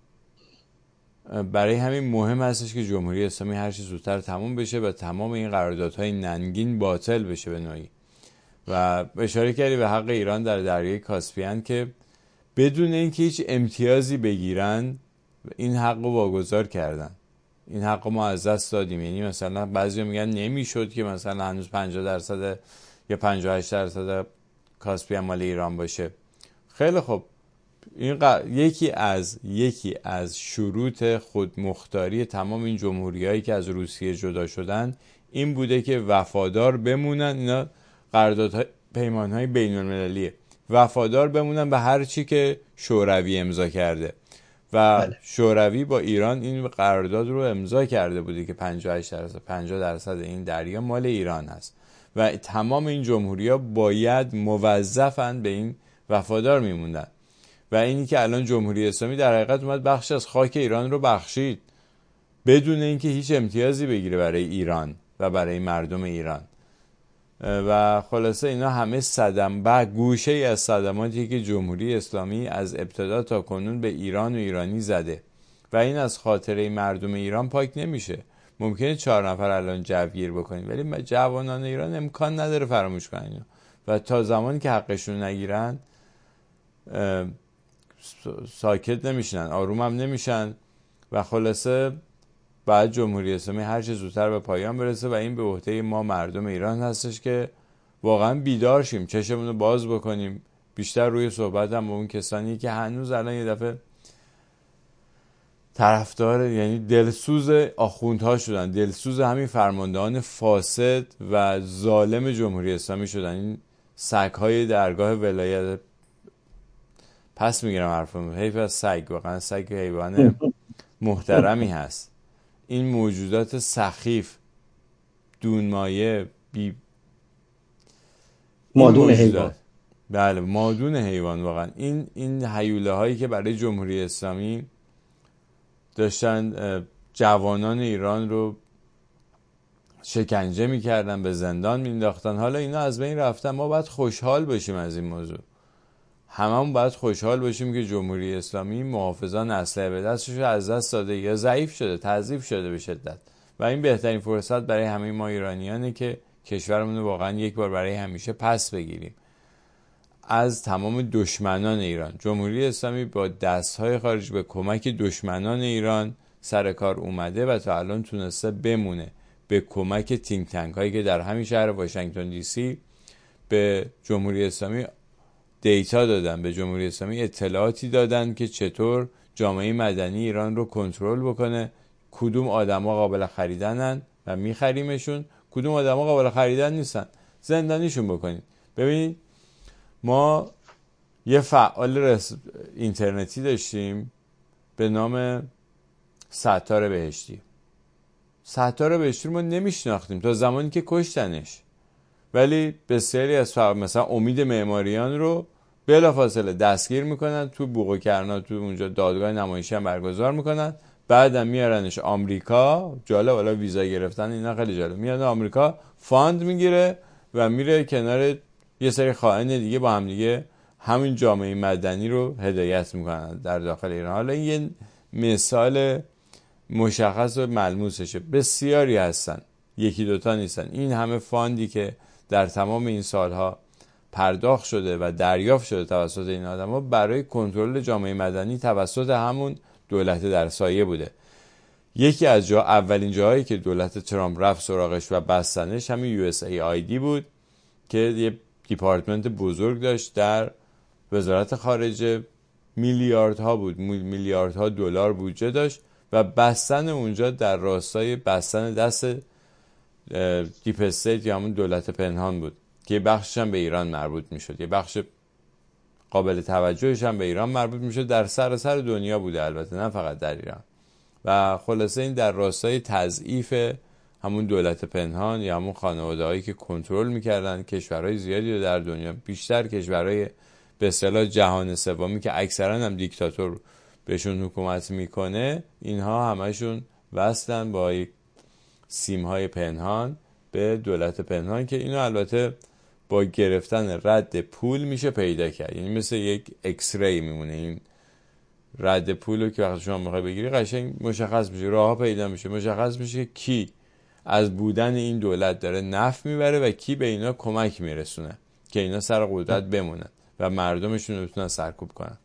برای همین مهم هستش که جمهوری اسلامی هر چه زودتر تموم بشه و تمام این قراردادهای ننگین باطل بشه به نوعی. و اشاره کردی به حق ایران در دریای کاسپیان که بدون اینکه هیچ امتیازی بگیرن این حق رو واگذار کردن. این حق رو ما از دست دادیم. یعنی مثلا بعضی میگن نمیشد که مثلا هنوز پنجاه درصد یا پنجاه و هشت درصد کاسپیان مال ایران باشه. خیلی خوب، این ق... یکی از یکی از شروط خودمختاری تمام این جمهوریایی که از روسیه جدا شدن این بوده که وفادار بمونن، اینا قراردادهای پیمانهای بین المللیه، وفادار بمونن به هر چی که شوروی امضا کرده و بله. شوروی با ایران این قرارداد رو امضا کرده بوده که پنجاه و هشت درصد پنجاه درصد این دریا مال ایران هست و تمام این جمهوری‌ها باید موظفن به این وفادار میموندن. و اینی که الان جمهوری اسلامی در حقیقت اومد بخش از خاک ایران رو بخشید بدون اینکه هیچ امتیازی بگیره برای ایران و برای مردم ایران. و خلاصه اینا همه صدم و گوشه ای از صدماتی که جمهوری اسلامی از ابتدا تا کنون به ایران و ایرانی زده و این از خاطره مردم ایران پاک نمیشه. ممکنه چهار نفر الان جوگیر بکنیم ولی جوانان ایران امکان نداره فراموش کنن اینو و تا زمانی که حقشون نگیرن ساکت نمیشن، آروم هم نمیشن و خلاصه بعد جمهوری اسلامی هر چه زودتر به پایان برسه و این به عهده ما مردم ایران هستش که واقعا بیدار شیم، چشمون رو باز بکنیم. بیشتر روی صحبت هم با اون کسانی که هنوز الان یه دفعه طرفدار یعنی دلسوز آخوندها شدن، دلسوز همین فرماندهان فاسد و ظالم جمهوری اسلامی شدن، این سگ‌های درگاه ولایت. پس میگیرم حرفم، حیف از سگ، واقعا سگ حیوان محترمی هست. این موجودات سخیف، دونمایه، بی مادون حیوان. بله مادون حیوان واقعا. این این هیوله هایی که برای جمهوری اسلامی داشتن جوانان ایران رو شکنجه میکردن، به زندان مینداختن، حالا اینا از بین رفتن. ما باید خوشحال باشیم از این موضوع، هممون باید خوشحال باشیم که جمهوری اسلامی محافظان اسلحه به دستش از دست داده یا ضعیف شده، تضعیف شده به شدت و این بهترین فرصت برای همه ما ایرانیانه که کشورمون رو واقعا یک بار برای همیشه پس بگیریم از تمام دشمنان ایران. جمهوری اسلامی با دستهای خارج به کمک دشمنان ایران سر کار اومده و تا الان تونسته بمونه به کمک تینک تانک هایی که در همین شهر واشنگتن دی سی به جمهوری اسلامی دیتا دادن، به جمهوری اسلامی اطلاعاتی دادن که چطور جامعه مدنی ایران رو کنترل بکنه، کدوم آدما قابل خریدنن و میخریمشون، کدوم آدما قابل خریدن نیستن زندانیشون بکنید. ببینید ما یه فعال رس... اینترنتی داشتیم به نام ستار بهشتی. ستار بهشتی رو ما نمیشناختیم تا زمانی که کشتنش، ولی بسیاری از فعال مثلا امید معماریان رو بلافاصله دستگیر میکنن، تو بوق و کرنا تو اونجا دادگاه نمایشی هم برگزار میکنن، بعدم میارنش آمریکا. جالب، والا ویزا گرفتن اینا خیلی جالب. میاد آمریکا فاند میگیره و میره کنار یه سری خائن دیگه با هم دیگه همین جامعه مدنی رو هدایت میکنن در داخل ایران. حالا این یه مثال مشخص و ملموسشه، بسیاری هستن، یکی دوتا نیستن. این همه فاندی که در تمام این سالها پرداخت شده و دریافت شده توسط این آدما برای کنترل جامعه مدنی توسط همون دولت در سایه بوده. یکی از جا اولین جاهایی که دولت ترامپ رفت سراغش و بستنش همین یو اس ای آی دی بود که یه دیپارتمنت بزرگ داشت در وزارت خارجه، میلیاردها بود، میلیاردها دلار بودجه داشت و بستن اونجا در راستای بستن دست دیپ استیت یا همون دولت پنهان بود که یه بخشش هم به ایران مربوط میشد، یه بخش قابل توجهش هم به ایران مربوط میشد، در سراسر دنیا بوده البته نه فقط در ایران. و خلاصه این در راستای تضعیف همون دولت پنهان یا همون خانواده‌هایی که کنترل میکردن کشورهای زیادی رو در دنیا، بیشتر کشورهای به اصطلاح جهان سومی که اکثرا هم دیکتاتور بهشون حکومت میکنه، اینها همشون وصلن با سیمهای پنهان به دولت پنهان که اینو البته با گرفتن رد پول میشه پیدا کرد. یعنی مثل یک اکس ری میمونه این رد پولو که وقتی شما میخوای بگیری قشنگ مشخص میشه، راهها پیدا میشه، مشخص میشه که کی از بودن این دولت داره نفع میبره و کی به اینا کمک میرسونه که اینا سر قدرت بمونن و مردمشون رو بتونن سرکوب کنن.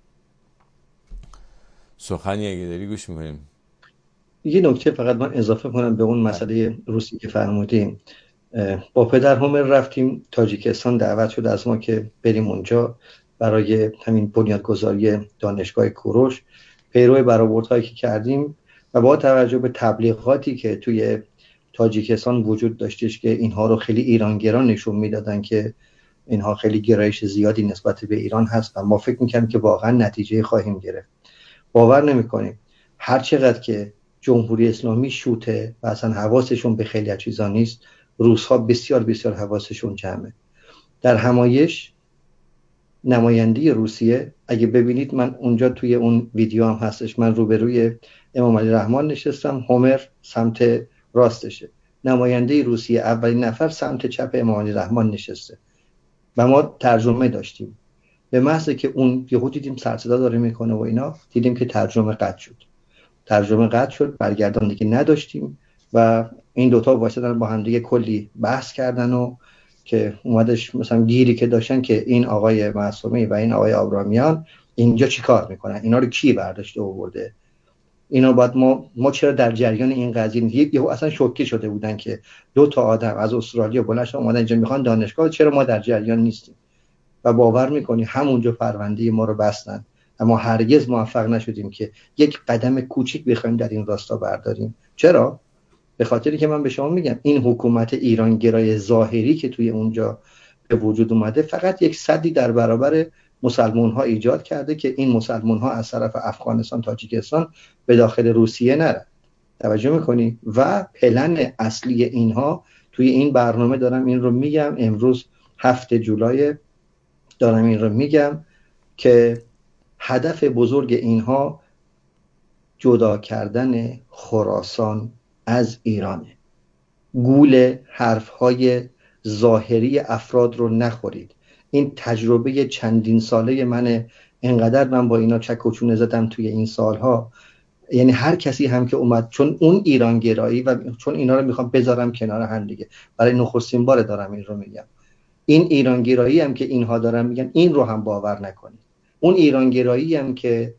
سخنی اگه داری گوش میکنیم. یه نکته فقط من اضافه کنم به اون مسئله روسی که فرمودیم. با پدر هومر رفتیم تاجیکستان، دعوت شد از ما که بریم اونجا برای همین بنیادگذاری دانشگاه کوروش. پیرو برآوردهایی که کردیم و با توجه به تبلیغاتی که توی تاجیکستان وجود داشتش که اینها رو خیلی ایرانگران نشون میدادن که اینها خیلی گرایش زیادی نسبت به ایران هست و ما فکر میکنیم که واقعا نتیجه خواهیم گرفت. باور نمیکنیم هر چقدر که جمهوری اسلامی شوته و اصلا حواسشون به خیلی از چیزا نیست، روس‌ها بسیار بسیار حواسشون جمعه. در همایش نماینده روسیه، اگه ببینید من اونجا توی اون ویدیو هم هستش، من روبروی امام علی رحمان نشستم، هومر سمت راستشه، نماینده روسیه اولین نفر سمت چپ امام علی رحمان نشسته و ما ترجمه داشتیم. به محض که اون یهو دیدیم سر صدا داره میکنه و اینا، دیدیم که ترجمه قطع شد. ترجمه قطع شد، برگردان دیگه نداشتیم و این دوتا واسطن با هم دیگه کلی بحث کردن و که اومدش مثلا گیری که داشتن که این آقای معصومی و این آقای آبرامیان اینجا چی کار میکنن، اینا رو کی برداشته آورده، اینا باید ما ما چرا در جریان این قضیه. یهو اصلا شوکه شده بودن که دو تا آدم از استرالیا بلند شدن اومدن اینجا میخوان دانشگاه، چرا ما در جریان نیستیم. و باور میکنی همونجا پرونده ما رو بستن، اما هرگز موفق نشدیم که یک قدم کوچیک بخوایم در این راستا برداریم. چرا؟ به خاطری که من به شما میگم این حکومت ایرانگرای ظاهری که توی اونجا به وجود اومده فقط یک سدی در برابر مسلمان ها ایجاد کرده که این مسلمان ها از طرف افغانستان، تاجیکستان به داخل روسیه نرن. توجه میکنی؟ و پلن اصلی اینها توی این برنامه دارم این رو میگم، امروز هفت جولای دارم این رو میگم که هدف بزرگ اینها جدا کردن خراسان از ایرانه. گول حرفهای ظاهری افراد رو نخورید. این تجربه چندین ساله منه، انقدر من با اینا چک و چونه زدم توی این سالها. یعنی هر کسی هم که اومد، چون اون ایرانگرایی و چون اینا رو میخوام بذارم کنار هم دیگه، برای نخستین بار دارم این رو میگم، این ایرانگرایی هم که اینها دارن میگن این رو هم باور نکنید. اون ایرانگرایی هم که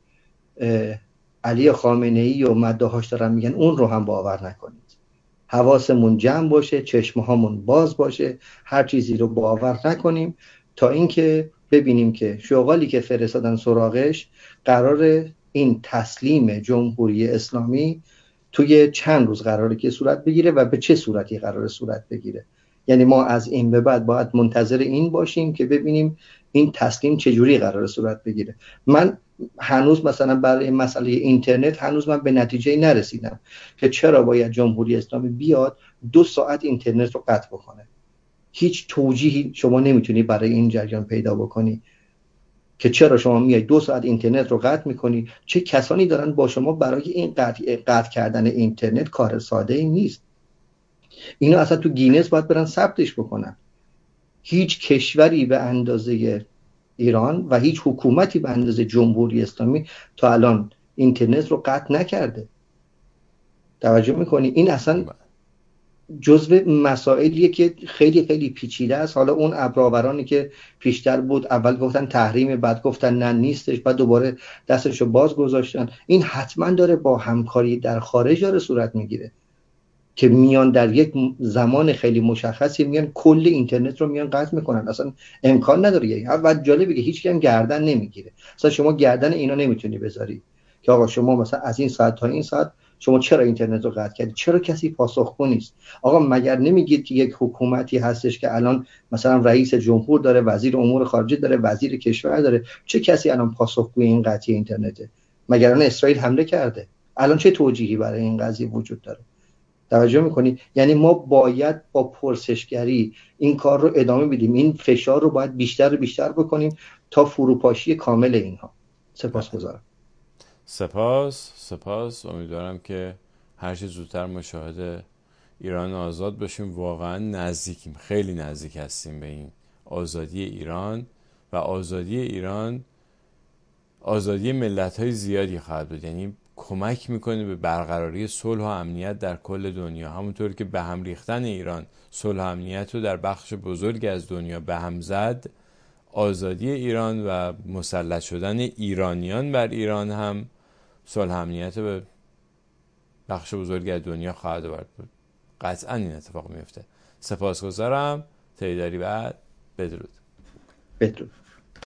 علی خامنه‌ای و مداحاش دارن میگن اون رو هم باور نکنید. حواسمون جمع باشه، چشمهامون باز باشه، هر چیزی رو باور نکنیم تا اینکه ببینیم که شغالی که فرستادن سراغش قرار این تسلیم جمهوری اسلامی توی چند روز قراره که صورت بگیره و به چه صورتی قراره صورت بگیره. یعنی ما از این به بعد باید منتظر این باشیم که ببینیم این تسلیم چجوری قراره صورت بگیره. من هنوز مثلا برای مسئله اینترنت هنوز من به نتیجه نرسیدم که چرا باید جمهوری اسلامی بیاد دو ساعت اینترنت رو قطع بکنه. هیچ توجیهی شما نمیتونی برای این جریان پیدا بکنی که چرا شما میای دو ساعت اینترنت رو قطع میکنی. چه کسانی دارن با شما برای این قطع, قطع کردن اینترنت؟ کار ساده ای نیست. اینا اصلا تو گینس باید برن ثبتش بکنن. هیچ کشوری به اندازه ایران و هیچ حکومتی به اندازه جمهوری اسلامی تا الان اینترنت رو قطع نکرده. توجه میکنی؟ این اصلا جزو مسائلیه که خیلی خیلی پیچیده است. حالا اون ابرآورانی که پیشتر بود اول گفتن تحریم، بعد گفتن نه نیستش، بعد دوباره دستشو باز گذاشتن. این حتما داره با همکاری در خارج داره صورت میگیره که میان در یک زمان خیلی مشخصی میان کل اینترنت رو میان قطع میکنن. اصلا امکان نداره. یه بعد جالبه که هیچ کم گردن نمیگیره. اصلا شما گردن اینا نمیتونی بذاری که آقا شما مثلا از این ساعت تا این ساعت شما چرا اینترنت رو قطع کردی؟ چرا کسی پاسخگو نیست؟ آقا مگر نمیگید که یک حکومتی هستش که الان مثلا رئیس جمهور داره، وزیر امور خارجه داره، وزیر کشور داره، چه کسی الان پاسخگوی این قطعی اینترنته؟ مگر الان اسرائیل حمله کرده؟ الان چه توجیهی برای این قضیه وجود داره؟ توجه میکنی؟ یعنی ما باید با پرسشگری این کار رو ادامه بدیم، این فشار رو باید بیشتر و بیشتر بکنیم تا فروپاشی کامل اینها. سپاسگزارم. سپاس سپاس. امیدوارم که هر چه زودتر مشاهده ایران آزاد باشیم. واقعا نزدیکیم، خیلی نزدیک هستیم به این آزادی ایران، و آزادی ایران آزادی ملت‌های زیادی خواهد بود. یعنی کمک میکنه به برقراری صلح و امنیت در کل دنیا. همونطور که به هم ریختن ایران صلح و امنیت رو در بخش بزرگی از دنیا به هم زد، آزادی ایران و مسلط شدن ایرانیان بر ایران هم صلح و امنیت به بخش بزرگی از دنیا خواهد آورد. قطعا این اتفاق میفته. سپاسگزارم. تا دیداری بعد. بدرود. بدرود.